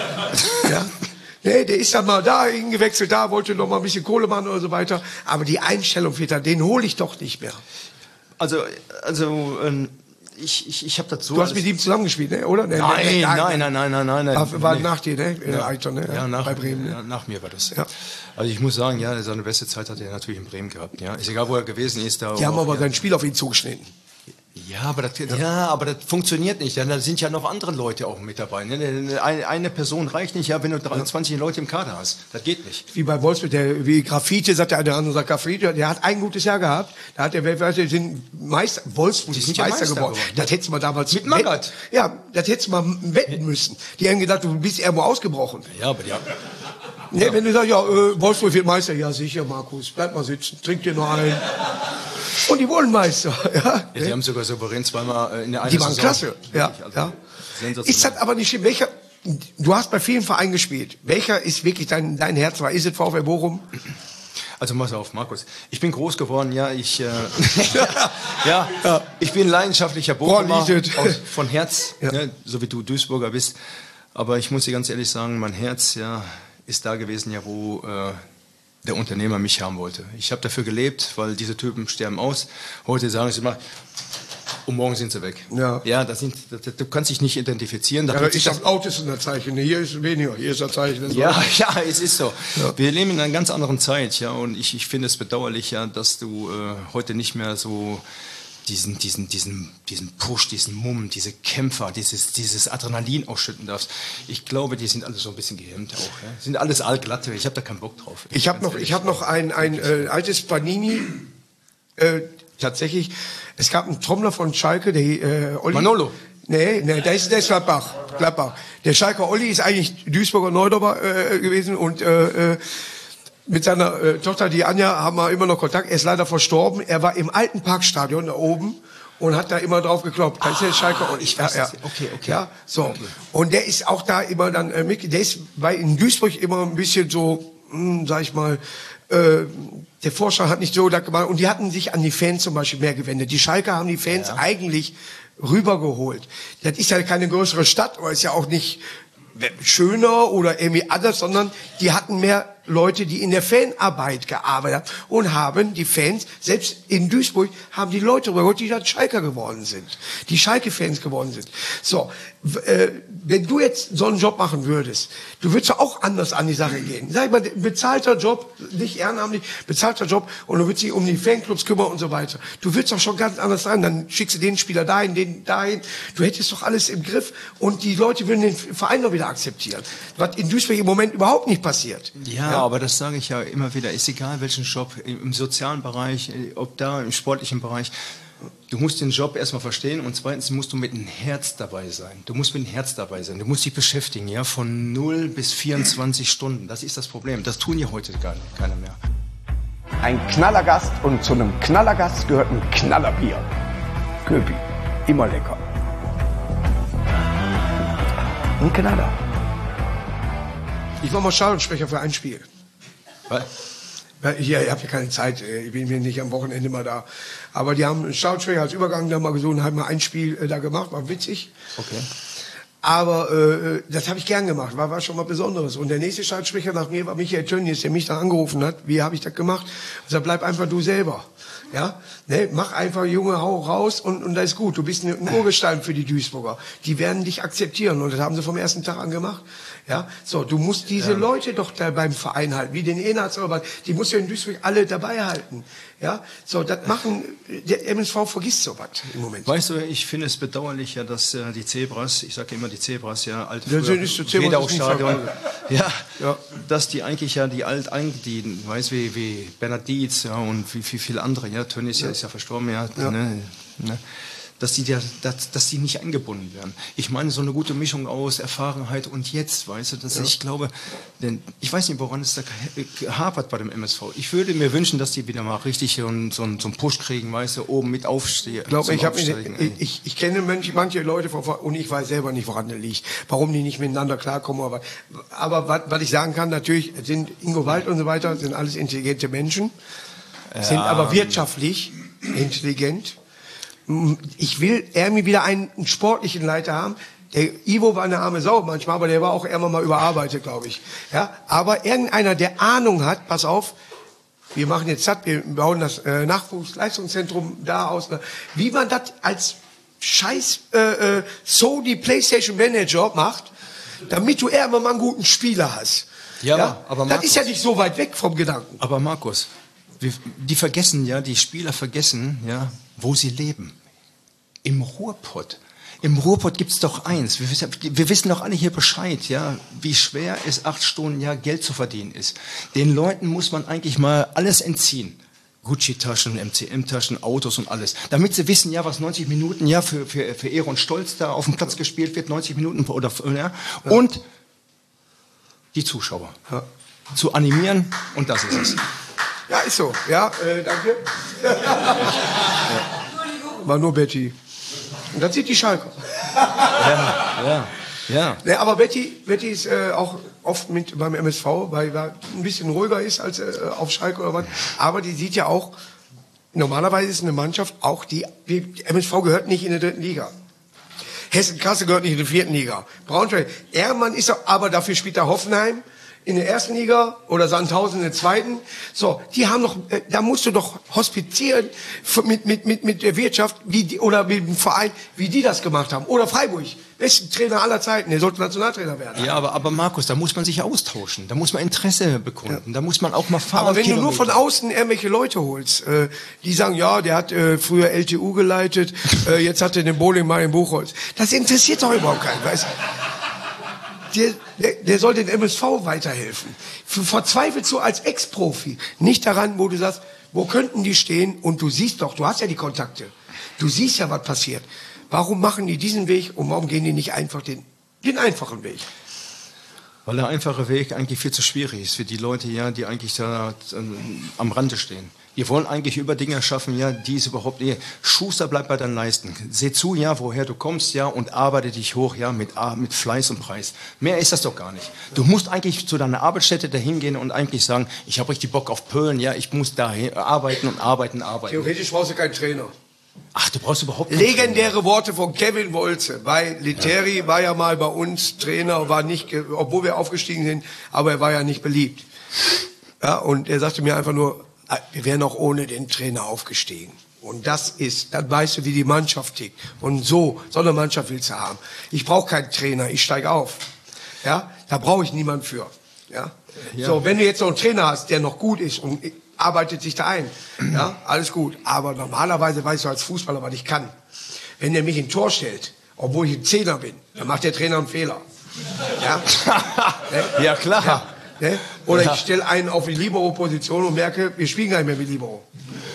Ja? Nee, der ist dann mal da hingewechselt, da wollte noch mal ein bisschen Kohle machen oder so weiter. Aber die Einstellung, Peter, den hole ich doch nicht mehr. Also, also, ähm Ich, ich, ich habe dazu. Du hast mit ihm zusammengespielt, ne? Oder? Nein, nein, nein, nein, nein, nein, nein. nein. War nee. nach dir, ne? Ja, Alter, ne? Ja, nach, bei Bremen. Ne? Ja, nach mir war das. Ja. Also ich muss sagen, ja, seine beste Zeit hat er natürlich in Bremen gehabt. Ja, ist egal, wo er gewesen ist. Da Die haben auch, aber ja. sein Spiel auf ihn zugeschnitten. Ja, aber das, ja. ja, aber das funktioniert nicht. Ja, da sind ja noch andere Leute auch mit dabei. Eine, eine Person reicht nicht, ja, wenn du dreiundzwanzig Leute im Kader hast. Das geht nicht. Wie bei Wolfsburg, der, wie Graffiti, sagt der eine andere, sagt Graffiti, der hat ein gutes Jahr gehabt. Da hat der weltweit den Meister, Wolfsburg ist ja Meister, Meister geworden. geworden. Das hättest du mal damals mit Magath. Ja, das hättest du mal wetten müssen. Die haben gedacht, du bist irgendwo ausgebrochen. Ja, aber ja. Nee, wenn du sagst, ja, äh, Wolfsburg wird Meister, ja sicher, Markus, bleib mal sitzen, trink dir noch ein. Und die wurden Meister. Ja, ja, die haben sogar souverän zweimal in der einen Die waren Saison. klasse. Ja, also ja. Ist das aber nicht schlimm? Welcher, du hast bei vielen Vereinen gespielt. Welcher ist wirklich dein, dein Herz? War ist es VfL Bochum? Also pass auf, Markus. Ich bin groß geworden, ja, ich, äh, ja, ja, ich bin leidenschaftlicher Bochumer aus, von Herz, ja. Ne, so wie du Duisburger bist. Aber ich muss dir ganz ehrlich sagen, mein Herz, ja, ist da gewesen, ja, wo äh, der Unternehmer mich haben wollte. Ich habe dafür gelebt, weil diese Typen sterben aus. Heute sagen sie mal, und morgen sind sie weg. Ja, ja, das sind, das, du kannst dich nicht identifizieren. Da ja, ich das Auto ist ein Zeichen. Hier ist weniger, hier ist ein Zeichen. Ja, ja, es ist so. Ja. Wir leben in einer ganz anderen Zeit, ja, und ich, ich finde es bedauerlich, ja, dass du äh, heute nicht mehr so diesen, diesen, diesen, diesen Push, diesen Mumm, diese Kämpfer, dieses, dieses Adrenalin ausschütten darfst. Ich glaube, die sind alle so ein bisschen gehemmt auch. Ja? Sind alles allglatte. Ich habe da keinen Bock drauf. Ich habe noch, ich habe noch ein, ein äh, altes Panini äh, tatsächlich, es gab einen Trommler von Schalke, der äh, Olli. Manolo. Nee, nee, der ist, der ist Gladbach. Gladbach. Der Schalker Olli ist eigentlich Duisburger Neudorfer äh, gewesen und äh, äh, mit seiner äh, Tochter, die Anja, haben wir immer noch Kontakt. Er ist leider verstorben. Er war im alten Parkstadion da oben und hat da immer drauf geklopft. Da ist der Schalker Olli. Ich weiß ja, ja. das. Okay, okay. Ja, so. Okay. Und der ist auch da immer dann äh, mit. Der ist bei in Duisburg immer ein bisschen so, hm, sag ich mal, äh, der Vorstand hat nicht so das gemacht. Und die hatten sich an die Fans zum Beispiel mehr gewendet. Die Schalker haben die Fans Ja. eigentlich rübergeholt. Das ist ja keine größere Stadt, aber ist ja auch nicht schöner oder irgendwie anders, sondern die hatten mehr Leute, die in der Fanarbeit gearbeitet haben und haben die Fans, selbst in Duisburg, haben die Leute rübergeholt, die dann Schalker geworden sind, die Schalke-Fans geworden sind. So, w- äh, wenn du jetzt so einen Job machen würdest, du würdest ja auch anders an die Sache gehen. Sag ich mal, bezahlter Job, nicht ehrenamtlich, bezahlter Job und du würdest dich um die Fanclubs kümmern und so weiter. Du würdest doch schon ganz anders rein, dann schickst du den Spieler dahin, den dahin. Du hättest doch alles im Griff und die Leute würden den Verein doch wieder akzeptieren. Was in Duisburg im Moment überhaupt nicht passiert. Ja, aber das sage ich ja immer wieder, ist egal welchen Job, im sozialen Bereich, ob da im sportlichen Bereich, du musst den Job erstmal verstehen und zweitens musst du mit dem Herz dabei sein. Du musst mit dem Herz dabei sein, du musst dich beschäftigen, ja, von null bis vierundzwanzig Stunden, das ist das Problem, das tun ja heute gar nicht, keiner mehr. Ein Knallergast und zu einem Knallergast gehört ein Knallerbier. Köpi, immer lecker. Ein Knaller. Ich war mal Stadionsprecher für ein Spiel. Was? Ja, Hier, ich habe ja keine Zeit, äh, ich bin mir nicht am Wochenende mal da. Aber die haben einen Stadionsprecher als Übergang da mal gesucht und haben mal ein Spiel äh, da gemacht, war witzig. Okay. Aber äh, das habe ich gern gemacht, war, war schon mal Besonderes. Und der nächste Stadionsprecher nach mir war Michael Tönnies, der mich da angerufen hat. Wie habe ich das gemacht? Ich sag, bleib einfach du selber. Ja, ne, mach einfach, Junge, hau raus und, und da ist gut. Du bist ein Urgestein für die Duisburger. Die werden dich akzeptieren und das haben sie vom ersten Tag an gemacht. Ja, so, du musst diese ja. Leute doch da beim Verein halten, wie den Enats, die musst du in Duisburg alle dabei halten. Ja, so, das machen, der M S V vergisst sowas im Moment. Weißt du, ich finde es bedauerlich, ja, dass äh, die Zebras, ich sage immer die Zebras, ja, alte Ja, früher, ist der Zebras Wedau-Stadion, ja, Ja. dass die eigentlich ja die alt die weiß wie wie Bernhard Dietz, ja, und wie, wie viele andere, ja, Tönnies ja. ist ja verstorben, ja, Ja. Ne, ne, dass die ja, dass, dass die nicht eingebunden werden. Ich meine, so eine gute Mischung aus Erfahrenheit und jetzt, weißt du, dass Ja. ich glaube, denn ich weiß nicht, woran es da hapert bei dem M S V. Ich würde mir wünschen, dass die wieder mal richtig so einen, so einen, so einen Push kriegen, weißt du, oben mit aufstehen. Ich glaube, ich, hab mich, ich, ich, ich kenne manche, manche Leute von, und ich weiß selber nicht, woran das liegt, warum die nicht miteinander klarkommen. Aber, aber was, was ich sagen kann, natürlich sind Ingo Wald und so weiter, sind alles intelligente Menschen, sind aber wirtschaftlich intelligent. Ich will irgendwie wieder einen, einen sportlichen Leiter haben. Der Ivo war eine arme Sau manchmal, aber der war auch irgendwann mal überarbeitet, glaube ich. Ja, aber irgendeiner, der Ahnung hat, pass auf, wir machen jetzt das, wir bauen das äh, Nachwuchsleistungszentrum da aus. Wie man das als scheiß äh, äh, Sony PlayStation Manager macht, damit du irgendwann mal einen guten Spieler hast. Ja, ja? aber das Markus, ist ja nicht so weit weg vom Gedanken. Aber Markus, wir, die vergessen ja, die Spieler vergessen ja, wo sie leben. Im Ruhrpott. Im Ruhrpott gibt's doch eins. Wir, wissen- wir wissen doch alle hier Bescheid, ja, wie schwer es acht Stunden ja Geld zu verdienen ist. Den Leuten muss man eigentlich mal alles entziehen. Gucci-Taschen, M C M-Taschen, Autos und alles. Damit sie wissen, ja, was neunzig Minuten ja für, für, für Ehre und Stolz da auf dem Platz gespielt wird, neunzig Minuten oder, ja. Und die Zuschauer. Ja. Zu animieren und das ist es. Ja, ist so. Ja, äh, danke. War nur Betty. Und das sieht die Schalker. Ja, ja, ja. Ne, aber Betty, Betty ist äh, auch oft mit beim M S V, weil er ein bisschen ruhiger ist als äh, auf Schalke oder was. Aber die sieht ja auch, normalerweise ist eine Mannschaft auch die, die M S V gehört nicht in der dritten Liga. Hessen-Kassel gehört nicht in der vierten Liga. Braunschweig, Ehrmann ist er, aber dafür spielt er Hoffenheim in der ersten Liga oder Sandhausen in der zweiten. So, die haben noch, äh, da musst du doch hospitieren f- mit mit mit mit der Wirtschaft, wie die, oder mit dem Verein, wie die das gemacht haben. Oder Freiburg, besten Trainer aller Zeiten, der sollte Nationaltrainer werden. Ja, aber, aber Markus, da muss man sich austauschen. Da muss man Interesse bekunden. Da muss man auch mal fahren. Aber wenn du nur Kilometer. von außen irgendwelche Leute holst, äh, die sagen, ja, der hat äh, früher L T U geleitet, äh, jetzt hat er den Bowling mal in Buchholz. Das interessiert doch überhaupt keinen, weißt du? Der, der, der soll den M S V weiterhelfen. F- Verzweifelst du als Ex-Profi nicht daran, wo du sagst, Wo könnten die stehen? Und du siehst doch, du hast ja die Kontakte. Du siehst ja, was passiert. Warum machen die diesen Weg und warum gehen die nicht einfach den, den einfachen Weg? Weil der einfache Weg eigentlich viel zu schwierig ist für die Leute, ja, die eigentlich da äh, am Rande stehen. Wir wollen eigentlich über Dinge schaffen, ja, die es überhaupt nicht. Schuster, bleib bei deinen Leisten. Seh zu, ja, woher du kommst, ja, und arbeite dich hoch, ja, mit, mit Fleiß und Preis. Mehr ist das doch gar nicht. Du musst eigentlich zu deiner Arbeitsstätte dahin gehen und eigentlich sagen, ich habe richtig Bock auf Pöllen, ja, ich muss da arbeiten und arbeiten, arbeiten. Theoretisch brauchst du keinen Trainer. Ach, du brauchst überhaupt keinen Legendäre Trainer. Worte von Kevin Wolze, weil Leteri ja. war ja mal bei uns Trainer, war nicht, obwohl wir aufgestiegen sind, aber er war ja nicht beliebt. Ja, und er sagte mir einfach nur, wir wären auch ohne den Trainer aufgestiegen. Und das ist, dann weißt du, wie die Mannschaft tickt. Und so, so eine Mannschaft willst du haben. Ich brauche keinen Trainer, ich steige auf. Ja, da brauche ich niemanden für. Ja? Ja. So, wenn du jetzt noch einen Trainer hast, der noch gut ist und arbeitet sich da ein, ja, alles gut. Aber normalerweise weißt du als Fußballer, was ich kann. Wenn der mich in Tor stellt, obwohl ich ein Zehner bin, dann macht der Trainer einen Fehler. Ja, ja klar. Ja. Ne? Oder ja. ich stelle einen auf die Libero-Position und merke, wir spielen gar nicht mehr mit Libero.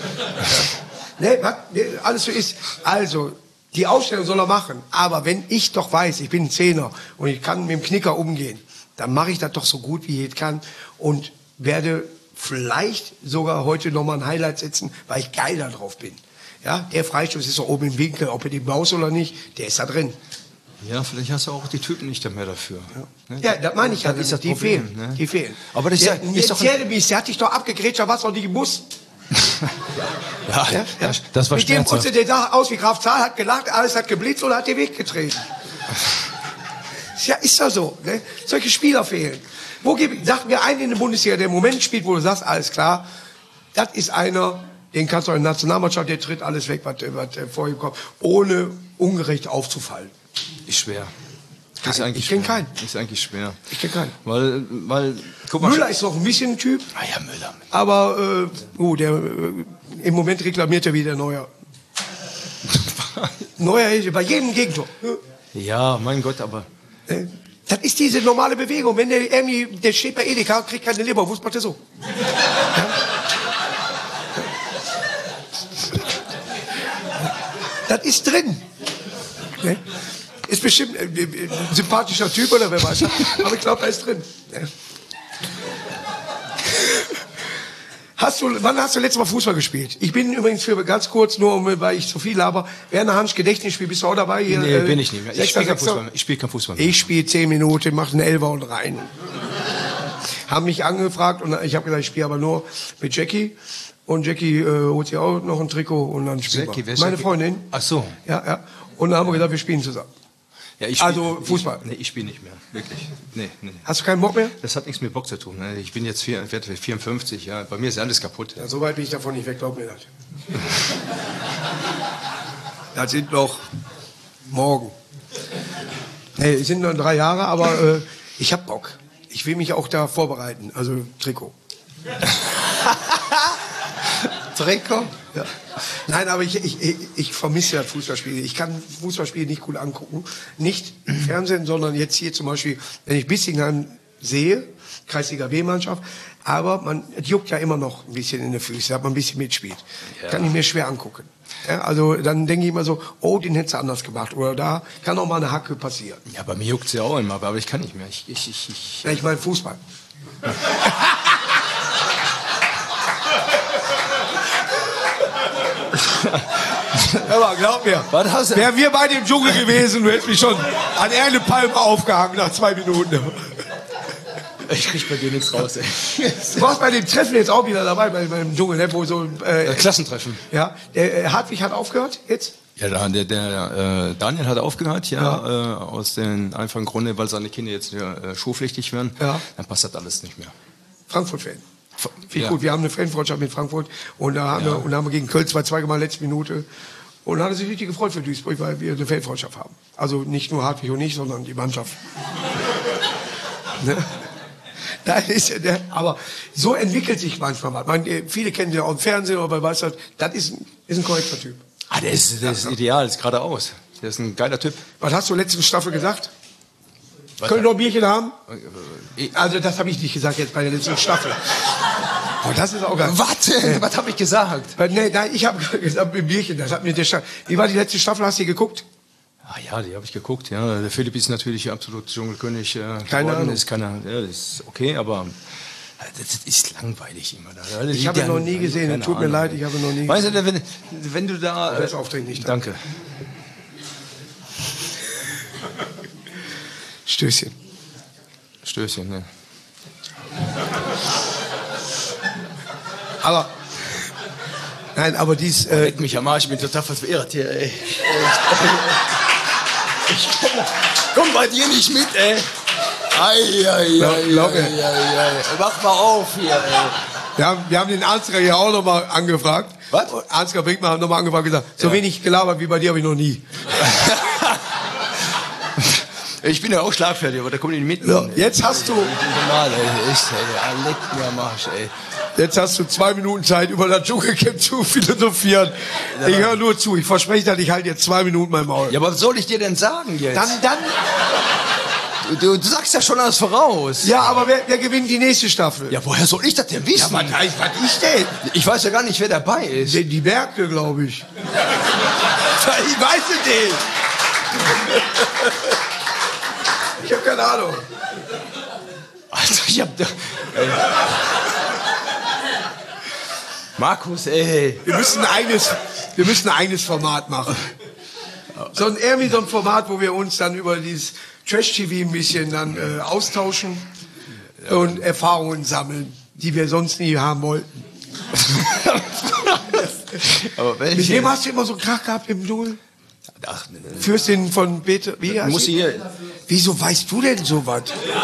Ja. Ne? Was? Alles so ist. Also, die Aufstellung soll er machen. Aber wenn ich doch weiß, ich bin ein Zehner und ich kann mit dem Knicker umgehen, dann mache ich das doch so gut, wie ich kann und werde vielleicht sogar heute nochmal ein Highlight setzen, weil ich geil da drauf bin. Ja, der Freistoß ist so oben im Winkel, ob er den baust oder nicht, der ist da drin. Ja, vielleicht hast du auch die Typen nicht mehr dafür. Ja, ne? Ja, das meine ich ja. Das ist das die Problem, fehlen. ne? Die fehlen. Aber das ist, der, ja, ist doch ein... der hat dich doch abgegrätscht, da warst du doch nicht im Bus. ja, ja, ja, das war Mit dem schmerzhaft. konnte der Tag aus wie Graf Zahl, hat gelacht, alles hat geblitzt oder hat dir weggetreten. Ja, ist doch so. Ne? Solche Spieler fehlen. Wo gibt, sag mir einen in der Bundesliga, der im Moment spielt, wo du sagst, alles klar, das ist einer, den kannst du in der Nationalmannschaft, der tritt alles weg, was, was vor ihm kommt, ohne ungerecht aufzufallen. Ist schwer. Kein, ist eigentlich ich kenne schwer. keinen. Ist eigentlich schwer. Ich kenne keinen. Weil, weil, guck mal. Müller ist noch ein bisschen ein Typ. Ah ja, Müller. Aber, äh, oh, der, äh, im Moment reklamiert er wieder Neuer. Neuer ist bei jedem Gegentor. Ja, mein Gott, aber. Äh, Das ist diese normale Bewegung. Wenn der irgendwie, der steht bei Edeka, kriegt keine Leberwurst, macht er so. Ja? Das ist drin. Ne? Ist bestimmt ein äh, äh, sympathischer Typ oder wer weiß. Aber ich glaube, er ist drin. Ne? Hast du, wann hast du letztes Mal Fußball gespielt? Ich bin übrigens für ganz kurz, nur um, weil ich zu viel laber. Werner Hansch Gedächtnisspiel, bist du auch dabei? Hier, nee, äh, bin ich nicht mehr. Ich spiele kein Fußball. Ich spiele kein Fußball mehr. Ich spiele zehn Minuten, mache einen Elfer und rein. Haben mich angefragt und ich habe gesagt, ich spiele aber nur mit Jackie. Und Jackie äh, holt sich auch noch ein Trikot und dann spielen wir. Meine Jackie? Freundin. Ach so. Ja, ja. Und dann haben wir gesagt, wir spielen zusammen. Ja, ich spiel, also Fußball. Ich, nee, ich spiele nicht mehr. Wirklich. Nee, nee. Hast du keinen Bock mehr? Das hat nichts mit Bock zu tun. Ne? Ich bin jetzt vier, werde vierundfünfzig, ja. Bei mir ist alles kaputt. Ja, so weit bin ich davon nicht weg, glaub mir das. Das sind noch morgen. Nee, es sind noch drei Jahre, aber äh, ich hab Bock. Ich will mich auch da vorbereiten. Also Trikot. Trikot? Ja. Nein, aber ich, ich, ich, ich vermisse ja Fußballspiele. Ich kann Fußballspiele nicht gut angucken. Nicht im Fernsehen, sondern jetzt hier zum Beispiel, wenn ich Bissingheim sehe, Kreisliga B-Mannschaft, aber man es juckt ja immer noch ein bisschen in den Füßen, hat man ein bisschen mitspielt. Ja. Kann ich mir schwer angucken. Ja, also dann denke ich immer so, oh, den hättest du anders gemacht. Oder da kann auch mal eine Hacke passieren. Ja, bei mir juckt es ja auch immer, aber ich kann nicht mehr. Ich, ich, ich, ich, ja, ich meine Fußball. Aber glaub mir, wären wir beide im Dschungel gewesen, du hättest mich schon an irgendeine Palme aufgehangen nach zwei Minuten. Ich krieg bei dir nichts raus, ey. Du warst bei dem Treffen jetzt auch wieder dabei, bei, beim Dschungel, ne, wo so... Äh, Klassentreffen. Ja, der äh, Hartwig hat aufgehört jetzt? Ja, der, der äh, Daniel hat aufgehört, ja, ja. Äh, aus dem einfachen Grunde, weil seine Kinder jetzt äh, schulpflichtig werden. Ja. Dann passt das alles nicht mehr. Frankfurt-Fan. Viel ja. Gut, wir haben eine Fanfreundschaft mit Frankfurt und da haben, ja. wir, und da haben wir gegen Köln zwei zwei gemacht, letzte Minute. Und da hat er sich richtig gefreut für Duisburg, weil wir eine Fanfreundschaft haben. Also nicht nur Hartwig und ich, sondern die Mannschaft. Ne? Das ist ja der, aber so entwickelt sich manchmal was. Man, viele kennen den auch im Fernsehen oder bei Weißheit. Das ist ein, ist ein korrekter Typ. Ah, der ist, der ist ja. ideal, ist geradeaus. Der ist ein geiler Typ. Was hast du letzte Staffel gesagt? Was Können wir noch ein Bierchen haben? Also das habe ich nicht gesagt jetzt bei der letzten Staffel. Oh, das ist auch geil. Warte, äh, was habe ich gesagt? Äh, nee, nein, ich habe gesagt, im Bierchen, das hat mir der Staffel. Wie war die letzte Staffel, hast du die geguckt? Ah ja, die habe ich geguckt, ja. Der Philipp ist natürlich absolut Dschungelkönig äh, Keine geworden. Ahnung. Ist keiner, ja, das ist okay, aber das ist langweilig immer da. Ich habe ihn noch nie gesehen, tut mir leid, ich habe ihn noch nie gesehen. Weißt du, wenn, wenn du da... Das Auftreten nicht. Danke. Stößchen. Stößchen, ne. Aber... Nein, aber dies... Äh, Leck mich am Arsch, ich bin total verwirrt hier, ey. Ich komm bei dir nicht mit, ey. Ei, ei, ei, ei, ei, ei. Mach mal auf hier, ey. Wir haben, wir haben den Ansgar ja auch nochmal angefragt. Was? Ansgar Brinkmann hat nochmal angefragt und gesagt, so ja. wenig gelabert wie bei dir habe ich noch nie. Ich bin ja auch schlagfertig, aber da kommen die nicht mit. Ja, jetzt hast du... Normal, ey. Echt, ey. Leck mir am Arsch, ey. Jetzt hast du zwei Minuten Zeit, über das Dschungelcamp zu philosophieren. Ich höre nur zu. Ich verspreche dir, ich halte jetzt zwei Minuten mein Maul. Ja, aber was soll ich dir denn sagen jetzt? Dann, dann... Du, du sagst ja schon alles voraus. Ja, aber wer, wer gewinnt die nächste Staffel? Ja, woher soll ich das denn wissen? Ja, was, was ich denn? Ich weiß ja gar nicht, wer dabei ist. Die, die Berke, glaube ich. Ich weiß es nicht. Ich habe keine Ahnung. Also, ich hab... Ey. Markus, ey. Wir müssen ein eigenes, wir müssen ein eigenes Format machen. So ein, irgendwie so ein Format, wo wir uns dann über dieses Trash-T V ein bisschen dann äh, austauschen und Erfahrungen sammeln, die wir sonst nie haben wollten. Aber welche? Mit wem hast du immer so einen Krach gehabt im Dschungel? Ach, Fürstin von Bete. Wie heißt muss sie? hier. Wieso weißt du denn sowas?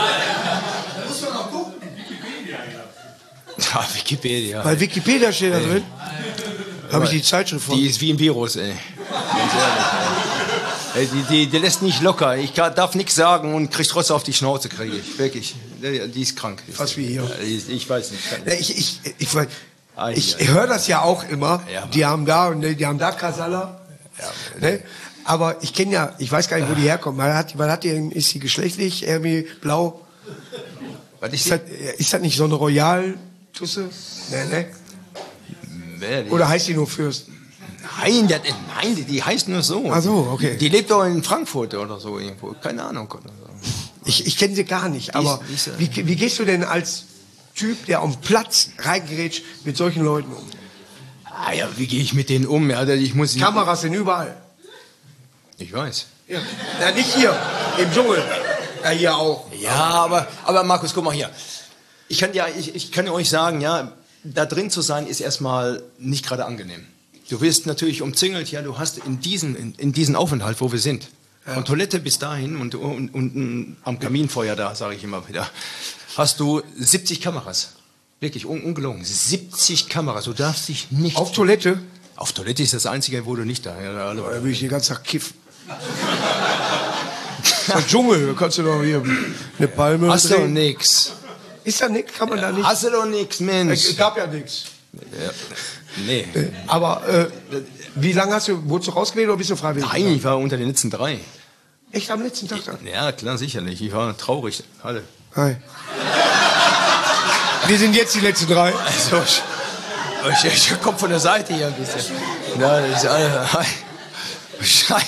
Ja, Wikipedia. Bei Wikipedia steht da drin. Habe ich die Zeitschrift von. Die ist wie ein Virus, ey. Ganz ehrlich, ey. Ey, die, die, die lässt nicht locker. Ich kann, darf nichts sagen und krieg trotzdem auf die Schnauze, kriege ich. Wirklich. Die, die ist krank. Fast wie hier. Ja, ich, ich weiß nicht. Ja, ich ich, ich, ich, Ah, ich ja. höre das ja auch immer. Ja. Die haben da und die haben da Kasala. Ja. Ne? Aber ich kenne ja, ich weiß gar nicht, wo die herkommen. Man hat, man hat die, ist die geschlechtlich irgendwie blau? Was Ist das, ist das nicht so eine Royal-Tusse? Nee, ne? Wer, die- Oder heißt die nur Fürsten? Nein, der, nein, die, die heißt nur so. Ach so, okay. Die lebt doch in Frankfurt oder so irgendwo. Keine Ahnung. Oder so. Ich, ich kenne sie gar nicht. Aber Die ist- die ist, wie, wie gehst du denn als Typ, der am Platz reingerätscht, mit solchen Leuten um? Ah ja, wie gehe ich mit denen um? Ja, ich muss Kameras sind überall. Ich weiß. Ja. Ja, nicht hier, im Dschungel. Ja, hier auch. Ja, aber, aber Markus, guck mal hier. Ich kann ja, ich, ich kann euch sagen, ja, da drin zu sein ist erstmal nicht gerade angenehm. Du wirst natürlich umzingelt, ja, du hast in diesen, in, in diesen Aufenthalt, wo wir sind, Ja. von Toilette bis dahin und unten und, und, am Kaminfeuer da, sage ich immer wieder, hast du siebzig Kameras. Wirklich, un, ungelogen. siebzig Kameras. Du darfst dich nicht... Auf Toilette? Auf Toilette ist das Einzige, wo du nicht da... Ja, alle, Da will ich den ganzen Tag kiffen. Der Dschungel, da kannst du doch hier eine Palme hast du drehen. nix. Ist da nichts? Kann man da nicht? Hast du doch nix, Mensch. Es gab ja nichts. Ja. Nee. Aber äh, wie lange hast du, wurdest du rausgewählt oder bist du freiwillig? Nein, ich war unter den letzten drei. Echt am letzten Tag dann? Ja, klar, sicherlich. Ich war traurig. Alle. Hi. Wir sind jetzt die letzten drei. Also, ich, ich, ich komme von der Seite hier ein bisschen. Ja, das ist alle. Schei.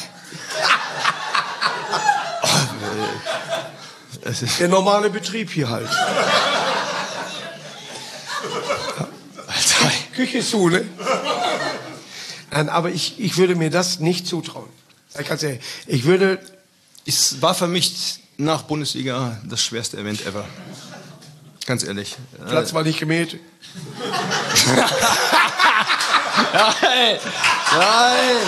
Das ist, Der normale Betrieb hier halt. Alter. Küche ist zu, ne? Nein, aber ich, ich würde mir das nicht zutrauen. Ich, kann's ehrlich, ich würde... Es war für mich nach Bundesliga das schwerste Event ever. Ganz ehrlich. Platz war nicht gemäht. Nein! Nein!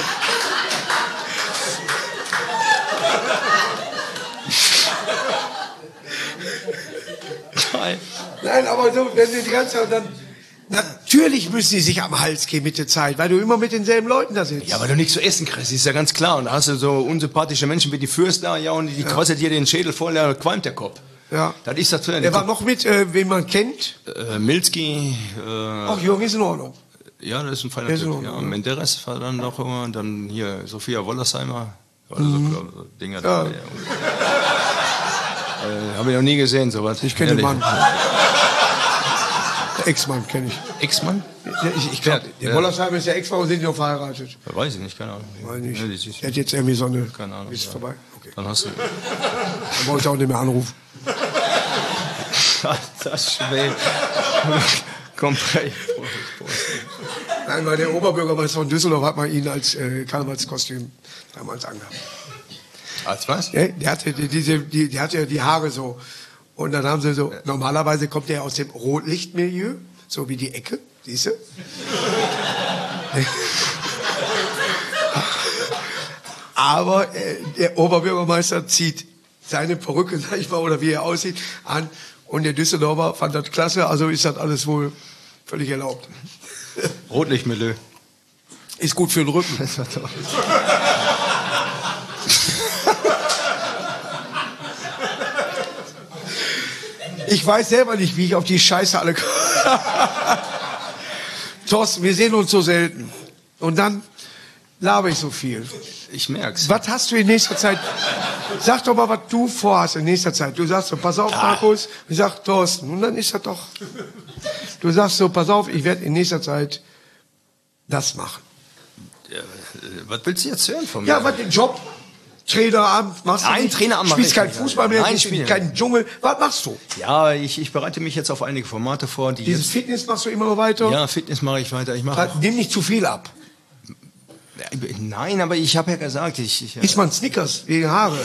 Nein. Nein, aber so, wenn sie die ganze Zeit dann... Natürlich müssen die sich am Hals gehen mit der Zeit, weil du immer mit denselben Leuten da sitzt. Ja, weil du nichts zu essen kriegst, ist ja ganz klar. Und da hast du so unsympathische Menschen wie die Fürster, ja, und die ja. quasselt dir den Schädel voll, da qualmt der Kopf. Ja. Das ist das. Der war noch mit, äh, wen man kennt. Äh, Milski. Äh, Ach, Jürgen ist in Ordnung. Ja, das ist ein feiner Der ist Typ. in Ordnung, Ja. ja. Menderes war dann noch immer, und dann hier Sophia Wollersheimer. Oder Mhm. so, so Dinger Ja. da. Ja. Äh, Habe ich noch nie gesehen, sowas. Ich kenne den Ehrlich. Mann. Ex-Mann kenne ich. Ex-Mann? Ja, ich, ich glaub, der Ja. Wollersheim ist ja Ex-Mann und sind die noch verheiratet. Ja, weiß ich nicht, keine Ahnung. Weiß nicht. Ja, das ist- Der hat jetzt irgendwie so eine... Keine Ahnung. Ist Ja. vorbei? Okay. Dann hast du... Dann brauche ich auch nicht mehr anrufen. das ist schwer. Komm, hey. Nein, weil der Oberbürgermeister von Düsseldorf hat mal ihn als äh, Karnevalskostüm damals angehabt. Als was? Ja, der hatte die, diese, die, der hatte die Haare so. Und dann haben sie so, normalerweise kommt der aus dem Rotlichtmilieu, so wie die Ecke, siehst du? Aber äh, der Oberbürgermeister zieht seine Perücke, sag ich mal, oder wie er aussieht, an. Und der Düsseldorfer fand das klasse, also ist das alles wohl völlig erlaubt. Rotlichtmilieu. Ist gut für den Rücken. Ich weiß selber nicht, wie ich auf die Scheiße alle komme. Thorsten, wir sehen uns so selten. Und dann laber ich so viel. Ich merk's. Was hast du in nächster Zeit? Sag doch mal, was du vorhast in nächster Zeit. Du sagst so, pass auf, Markus. Ich sag, Thorsten. Und dann ist das doch. Du sagst so, pass auf, ich werde in nächster Zeit das machen. Ja, was willst du jetzt hören von mir? Ja, was den Job? Traineramt machst du Nein, nicht? Traineramt mach Spielst ich kein nicht. Fußball mehr, Nein, gehst spiel in keinen Dschungel. Was machst du? Ja, ich, ich bereite mich jetzt auf einige Formate vor, die Dieses jetzt, Fitness machst du immer noch weiter? ja, Fitness mache ich weiter. Ich mache Nimm nicht zu viel ab. Nein, aber ich habe ja gesagt, ich ich, Isst man Snickers wegen Haare?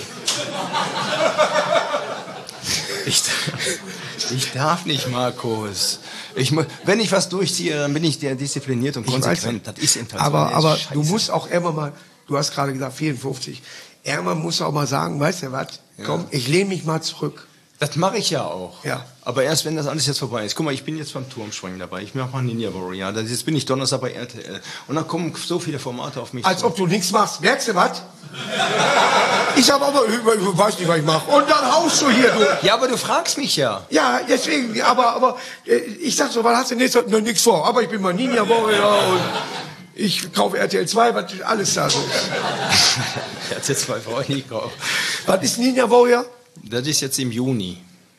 ich, ich darf nicht, Markus. Ich, mu- wenn ich was durchziehe, dann bin ich der diszipliniert und Ich weiß konsequent. das. Das ist eben Aber, das aber ist du scheiße. musst auch immer mal, du hast gerade gesagt vierundfünfzig, irgendwann musst du auch mal sagen, weißt du was, komm, ich lehne mich mal zurück. Das mache ich ja auch. Ja. Aber erst wenn das alles jetzt vorbei ist. Guck mal, ich bin jetzt beim Turmspringen dabei. Ich mache mal Ninja Warrior. Das- Jetzt bin ich Donnerstag bei R T L. Und dann kommen so viele Formate auf mich Als zu. ob du nichts machst. Merkst du was? Ich sag aber, ich weiß nicht, was ich mache. Und dann haust du hier, du. Ja, aber du fragst mich ja. Ja, deswegen, aber, aber, äh, ich sag so, was hast du nächstes Mal? Nichts vor. Aber ich bin mal Ninja Warrior und ich kaufe R T L zwei, was alles da so ist. Er hat jetzt zwei Freunde gekauft. Was ist Ninja Warrior? Das ist jetzt im Juni.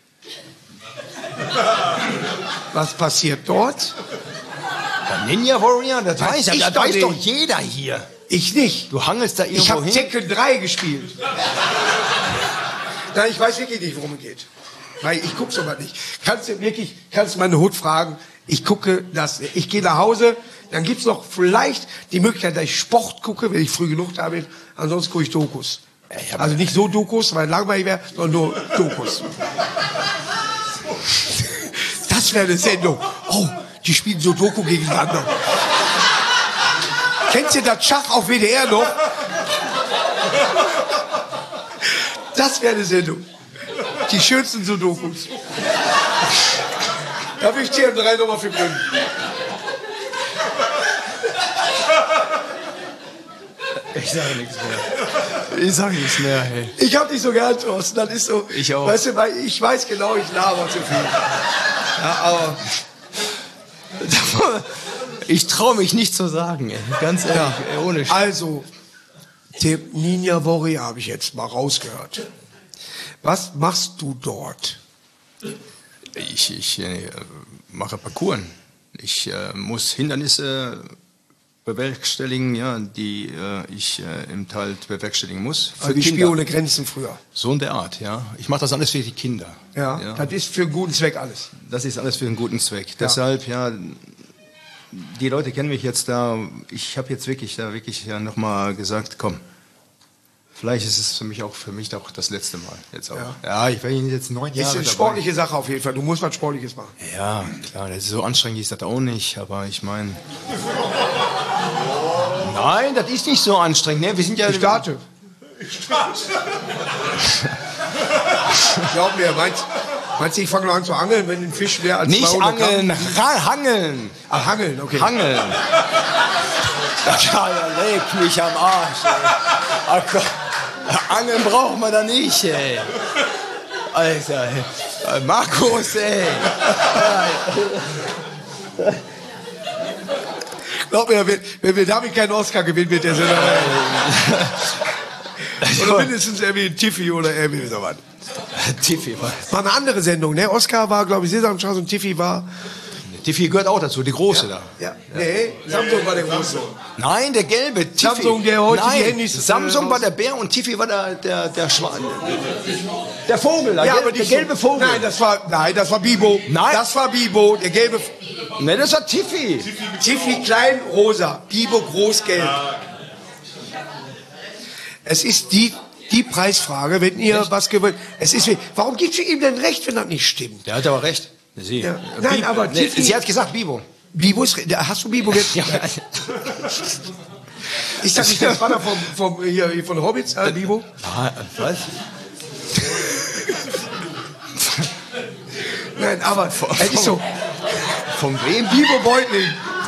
Was passiert dort? Der Ninja Warrior, das Weiß weiß, ich das doch weiß doch nicht. jeder hier. Ich nicht. Du hangelst da Ich irgendwo habe hin. Tekken drei gespielt. Nein, ich weiß wirklich nicht, worum es geht. Weil ich gucke sowas nicht. Kannst du wirklich, kannst du meine Hut fragen, ich gucke das, ich gehe nach Hause, dann gibt's noch vielleicht die Möglichkeit, dass ich Sport gucke, wenn ich früh genug da bin. Ansonsten gucke ich Dokus. Also nicht so Dokus, weil langweilig wäre, sondern nur Dokus. Das wäre eine Sendung. Oh, die spielen so Doku gegeneinander. Kennst du das Schach auf W D R noch? Das wäre eine Sendung. Die schönsten Sudokus. Da würde ich dir drei Nummer für bringen. Ich sage nichts mehr. Ich sage nichts mehr, hey. Ich hab dich so gern, Thorsten. Das ist so. Ich auch. Weißt du, weil ich weiß genau, ich laber zu viel. Ja, aber Ich traue mich nicht zu sagen, ey. Ganz ehrlich, ja. ey, ohne Sch Also, der Ninja Warrior habe ich jetzt mal rausgehört. Was machst du dort? Ich, ich äh, mache Parcours. Ich äh, muss Hindernisse bewerkstelligen, ja, die äh, ich äh, im Teil bewerkstelligen muss. Für Also wie Kinder. Spiel ohne Grenzen früher. So in der Art, ja. Ich mache das alles für die Kinder. Ja, das ist für einen guten Zweck alles. Das ist alles für einen guten Zweck. Deshalb, ja, die Leute kennen mich jetzt da. Ich habe jetzt wirklich da wirklich ja nochmal gesagt, komm, vielleicht ist es für mich auch für mich auch das letzte Mal jetzt auch. Ja. Ja, ich werde jetzt neun Ist Jahre eine dabei. sportliche Sache auf jeden Fall. Du musst was Sportliches machen. Ja, klar, das ist so anstrengend ist das auch nicht, aber ich meine. Nein, das ist nicht so anstrengend. Ne? Wir sind ja. Ich starte. Ich starte. Glaub mir, meinst, meinst du, ich fange noch an zu angeln, wenn ein Fisch mehr als Nicht zweihundert angeln, Gramm? ra- hangeln. Ach, Hangeln, okay. Hangeln. Ja, der legt mich am Arsch. Ey. Ach Gott. Angeln braucht man da nicht, ey. Alter, ey. Markus, ey. Glaub mir, wenn, wenn wir damit keinen Oscar gewinnen, wird der Sender. Oder mindestens irgendwie ein Tiffy oder irgendwie sowas. Tiffy, was? War eine andere Sendung, ne? Oscar war, glaube ich, Sesamstraße und Tiffy war. Tiffy gehört auch dazu, die große ja. da. Ja. Nee, Samsung war der große. Nein, der gelbe. Tiffy. Samsung, der heute Nein, die Handys... Samsung war der Bär und Tiffy war der, der, der Schwan. Der Vogel, der, Ja, gel aber der die gelbe Vogel. Nein, das war, nein, das war Bibo. Nein. Das war Bibo, der gelbe... Nein, das war Tiffy. Tiffy klein, rosa. Bibo groß, gelb. Es ist die, die Preisfrage, wenn ihr Echt? was gewollt... Es ist, warum gibst du ihm denn recht, wenn das nicht stimmt? Der hat aber recht. Sie. Ja. Nein, Bibo. aber nee, Tiffy, sie hat gesagt Bibo. Bibo ist... Hast du Bibo jetzt? Ja. Ist das nicht der Vater vom, vom, hier, hier von Hobbits, äh, Bibo? Was? Nein, aber es ist so... Von wem? Bibo Beutling.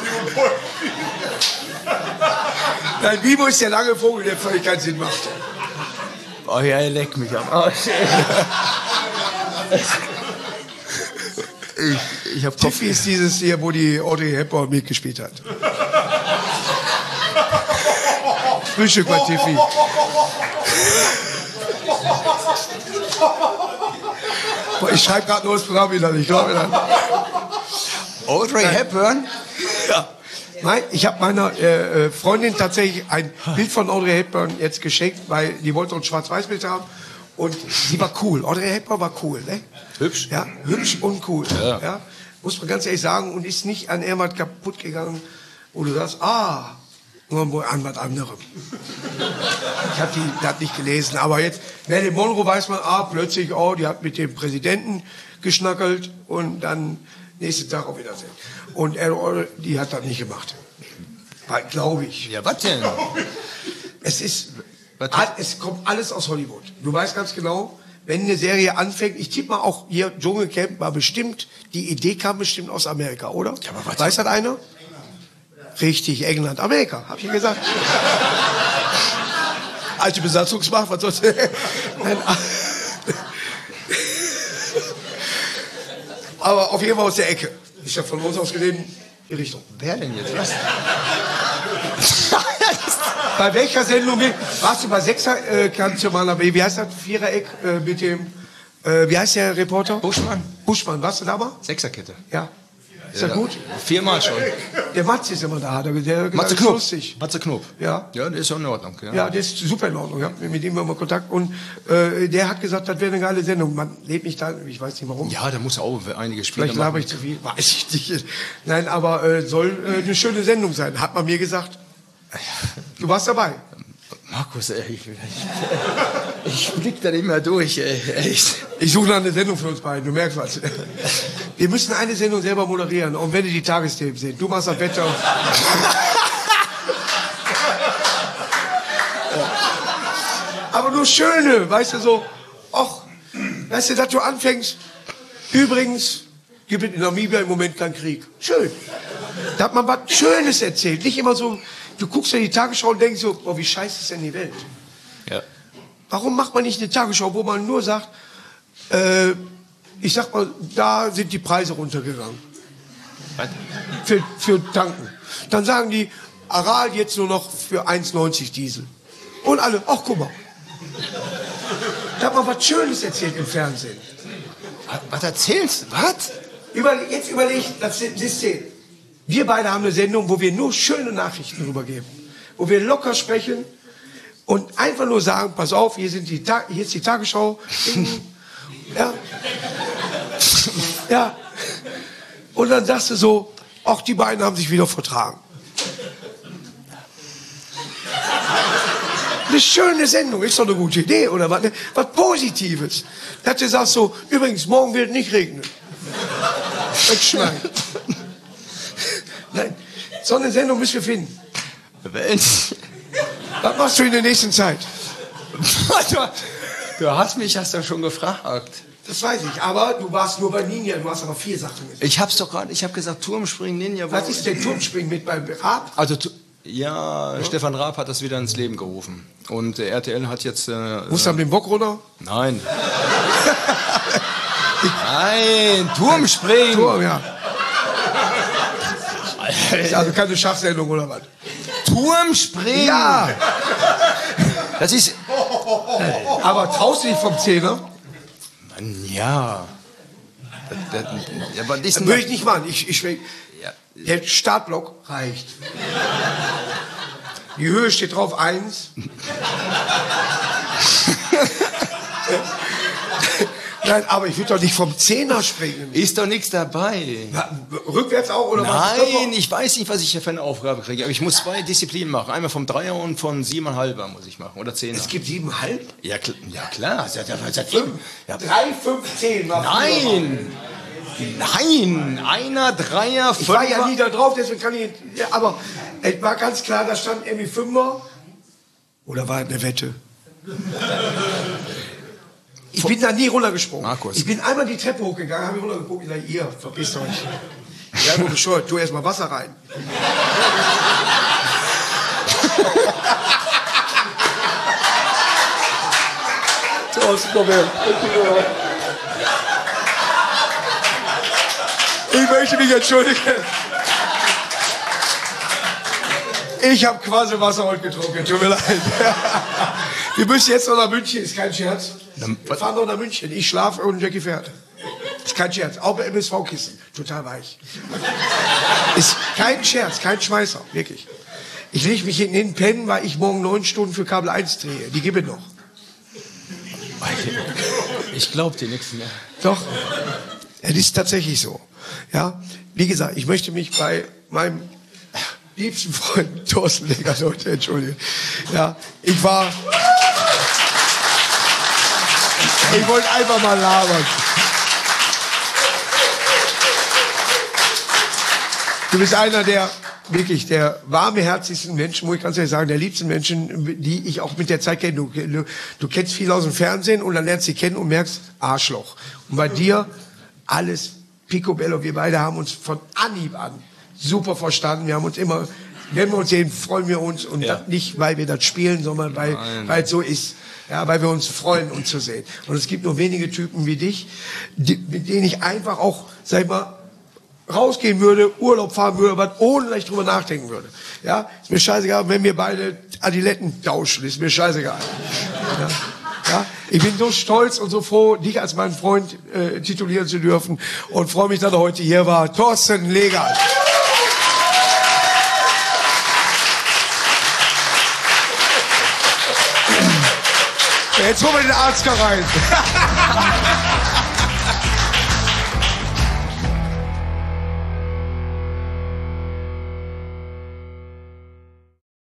Nein, Bibo ist der lange Vogel, der völlig keinen Sinn macht. Oh ja, er leckt mich am Arsch. Ich, ich hab Kopf. Tiffy ist dieses hier, wo die Audrey Hepburn mitgespielt hat. Frühstück bei Tiffy. Boah, ich schreibe gerade nur das Programm wieder, ich glaube dann. Audrey Hepburn? Ja. Nein, ich habe meiner äh, Freundin tatsächlich ein Bild von Audrey Hepburn jetzt geschenkt, weil die wollte uns Schwarz-Weiß-Bild haben. Und sie war cool. Audrey Hepburn war cool, ne? Hübsch. Ja, hübsch und cool. Ja. Ja. Muss man ganz ehrlich sagen. Und ist nicht an irgendwas kaputt gegangen, wo du sagst, ah, nur an was anderem. Ich habe die das nicht gelesen. Aber jetzt, Marilyn Monroe weiß man, ah, plötzlich, oh, die hat mit dem Präsidenten geschnackelt und dann nächsten Tag auf Wiedersehen. Und er, die hat das nicht gemacht. Glaube ich. Ja, was denn? Es ist, es kommt alles aus Hollywood. Du weißt ganz genau, wenn eine Serie anfängt, ich tippe mal auch hier, Dschungelcamp war bestimmt, die Idee kam bestimmt aus Amerika, oder? Ja, aber was? Weiß das einer? Richtig, England, Amerika, hab ich ja gesagt. Alte Besatzungsmacht, was soll's? Nein, aber auf jeden Fall aus der Ecke. Ich habe von uns aus gesehen, die Richtung. Wer denn jetzt? Was? Bei welcher Sendung? Warst du bei Sechser? Äh, kannst du mal, wie heißt das? Vierereck äh, mit dem, äh, wie heißt der Reporter? Buschmann. Buschmann, warst du da mal? Sechserkette. Ja. Ist das gut? Viermal schon. Der Matze ist immer da. Der, der, Matze ist Knob. lustig. Matze Knob. Ja. Ja, der ist schon in Ordnung. Ja, Ja, der ist super in Ordnung. Ja. Mit dem haben wir Kontakt. Und äh, der hat gesagt, das wäre eine geile Sendung. Man lebt nicht da, ich weiß nicht warum. Ja, da muss auch einige Spiele Vielleicht laber ich zu viel, weiß ich nicht. Nein, aber äh, soll äh, eine schöne Sendung sein, hat man mir gesagt. Du warst dabei. Markus, ey, ich, ich, ich blick da nicht mehr durch, ey. Echt. Ich suche nach einer Sendung für uns beiden, du merkst was. Wir müssen eine Sendung selber moderieren, und wenn die die Tagesthemen sehen. Du machst das Wetter. Aber nur schöne, weißt du, so, ach, weißt du, dass du anfängst, übrigens, gibt es in Namibia im Moment keinen Krieg. Schön. Da hat man was Schönes erzählt, nicht immer so, du guckst ja die Tagesschau und denkst so, oh, wie scheiße ist denn die Welt? Ja. Warum macht man nicht eine Tagesschau, wo man nur sagt, äh, ich sag mal, da sind die Preise runtergegangen. Was? Für, für Tanken. Dann sagen die, Aral jetzt nur noch für eins neunzig Diesel. Und alle, ach guck mal. Da hat man was Schönes erzählt im Fernsehen. Was, was erzählst du? Was? Überle jetzt überleg das System. Wir beide haben eine Sendung, wo wir nur schöne Nachrichten rübergeben. Wo wir locker sprechen und einfach nur sagen, pass auf, hier, sind die Ta hier ist die Tagesschau. Ja. Ja. Und dann sagst du so, ach, die beiden haben sich wieder vertragen. Eine schöne Sendung, ist doch eine gute Idee, oder was? Was Positives. Dass du sagst so, übrigens, morgen wird nicht regnen. Es schneit. Nein, so eine Sendung müssen wir finden. Mensch. Was machst du in der nächsten Zeit? Du, du hast mich hast ja schon gefragt. Das weiß ich, aber du warst nur bei Ninja, du hast aber vier Sachen gesagt. Ich hab's doch gerade, ich habe gesagt Turmspringen, Ninja. Was ist denn Turmspringen mit beim Rad? Also, ja, ja, Stefan Raab hat das wieder ins Leben gerufen. Und der R T L hat jetzt... Äh, Musst du an den Bock runter? Nein. Nein, Turmspringen. Turm, ja. Also keine Schachsendung oder was? Turmspringen. Ja. Das ist... Aber traust du dich vom Zehner? Mann, ja. Das, das, ja, aber Das würde ich nicht machen. Ich, ich, ja. Der Startblock reicht. Die Höhe steht drauf, eins. Nein, aber ich will doch nicht vom Zehner springen. Ist doch nichts dabei. Na, rückwärts auch, oder was? Nein, ich weiß nicht, was ich hier für eine Aufgabe kriege. Aber ich muss zwei Disziplinen machen. Einmal vom Dreier und von siebeneinhalber muss ich machen. Oder Zehner. Es gibt siebeneinhalb? Ja, kl ja klar. Seit, seit Fünf. Ja. Drei, fünf, zehn. War Nein! Nein! Einer, Dreier, Ich Fünfer. war ja nie da drauf, deswegen kann ich... Ja, aber es war ganz klar, da stand irgendwie Fünfer. Oder war es eine Wette? Ich bin da nie runtergesprungen. Markus. Ich bin einmal die Treppe hochgegangen, habe ich runtergeguckt und gesagt, ihr, verpisst euch. Ja, nur bescheuert, tu erst mal Wasser rein. Thorsten, komm her. Ich möchte mich entschuldigen. Ich habe quasi Wasser heute getrunken, tut mir leid. Wir müssen jetzt noch nach München, ist kein Scherz. Wir fahren noch nach München. Ich schlafe und Jackie fährt. Ist kein Scherz. Auch bei M S V-Kissen. Total weich. Ist kein Scherz, kein Schmeißer. Wirklich. Ich lege mich hinten hin pennen, weil ich morgen neun Stunden für Kabel eins drehe. Die gebe ich noch. Ich glaube dir nichts mehr. Doch. Es ist tatsächlich so. Ja. Wie gesagt, ich möchte mich bei meinem liebsten Freund Thorsten Leger, Leute, entschuldigen. Ja. Ich war... Ich wollte einfach mal labern. Du bist einer der, wirklich, der warmherzigsten Menschen, muss ich ganz ehrlich sagen, der liebsten Menschen, die ich auch mit der Zeit kenne. Du, du, du kennst viel aus dem Fernsehen und dann lernst du sie kennen und merkst, Arschloch. Und bei dir alles picobello. Wir beide haben uns von Anhieb an super verstanden. Wir haben uns immer, wenn wir uns sehen, freuen wir uns. Und Ja. das nicht, weil wir das spielen, sondern weil, weil es so ist. Ja, weil wir uns freuen, uns zu sehen. Und es gibt nur wenige Typen wie dich, die, mit denen ich einfach auch, sag ich mal, rausgehen würde, Urlaub fahren würde, aber ohne dass ich drüber nachdenken würde. Ja, ist mir scheißegal, wenn wir beide Adiletten tauschen, ist mir scheißegal. Ja, ja, ich bin so stolz und so froh, dich als meinen Freund äh, titulieren zu dürfen und freue mich, dass er heute hier war. Thorsten Leger. Jetzt holen wir den Arzt da rein.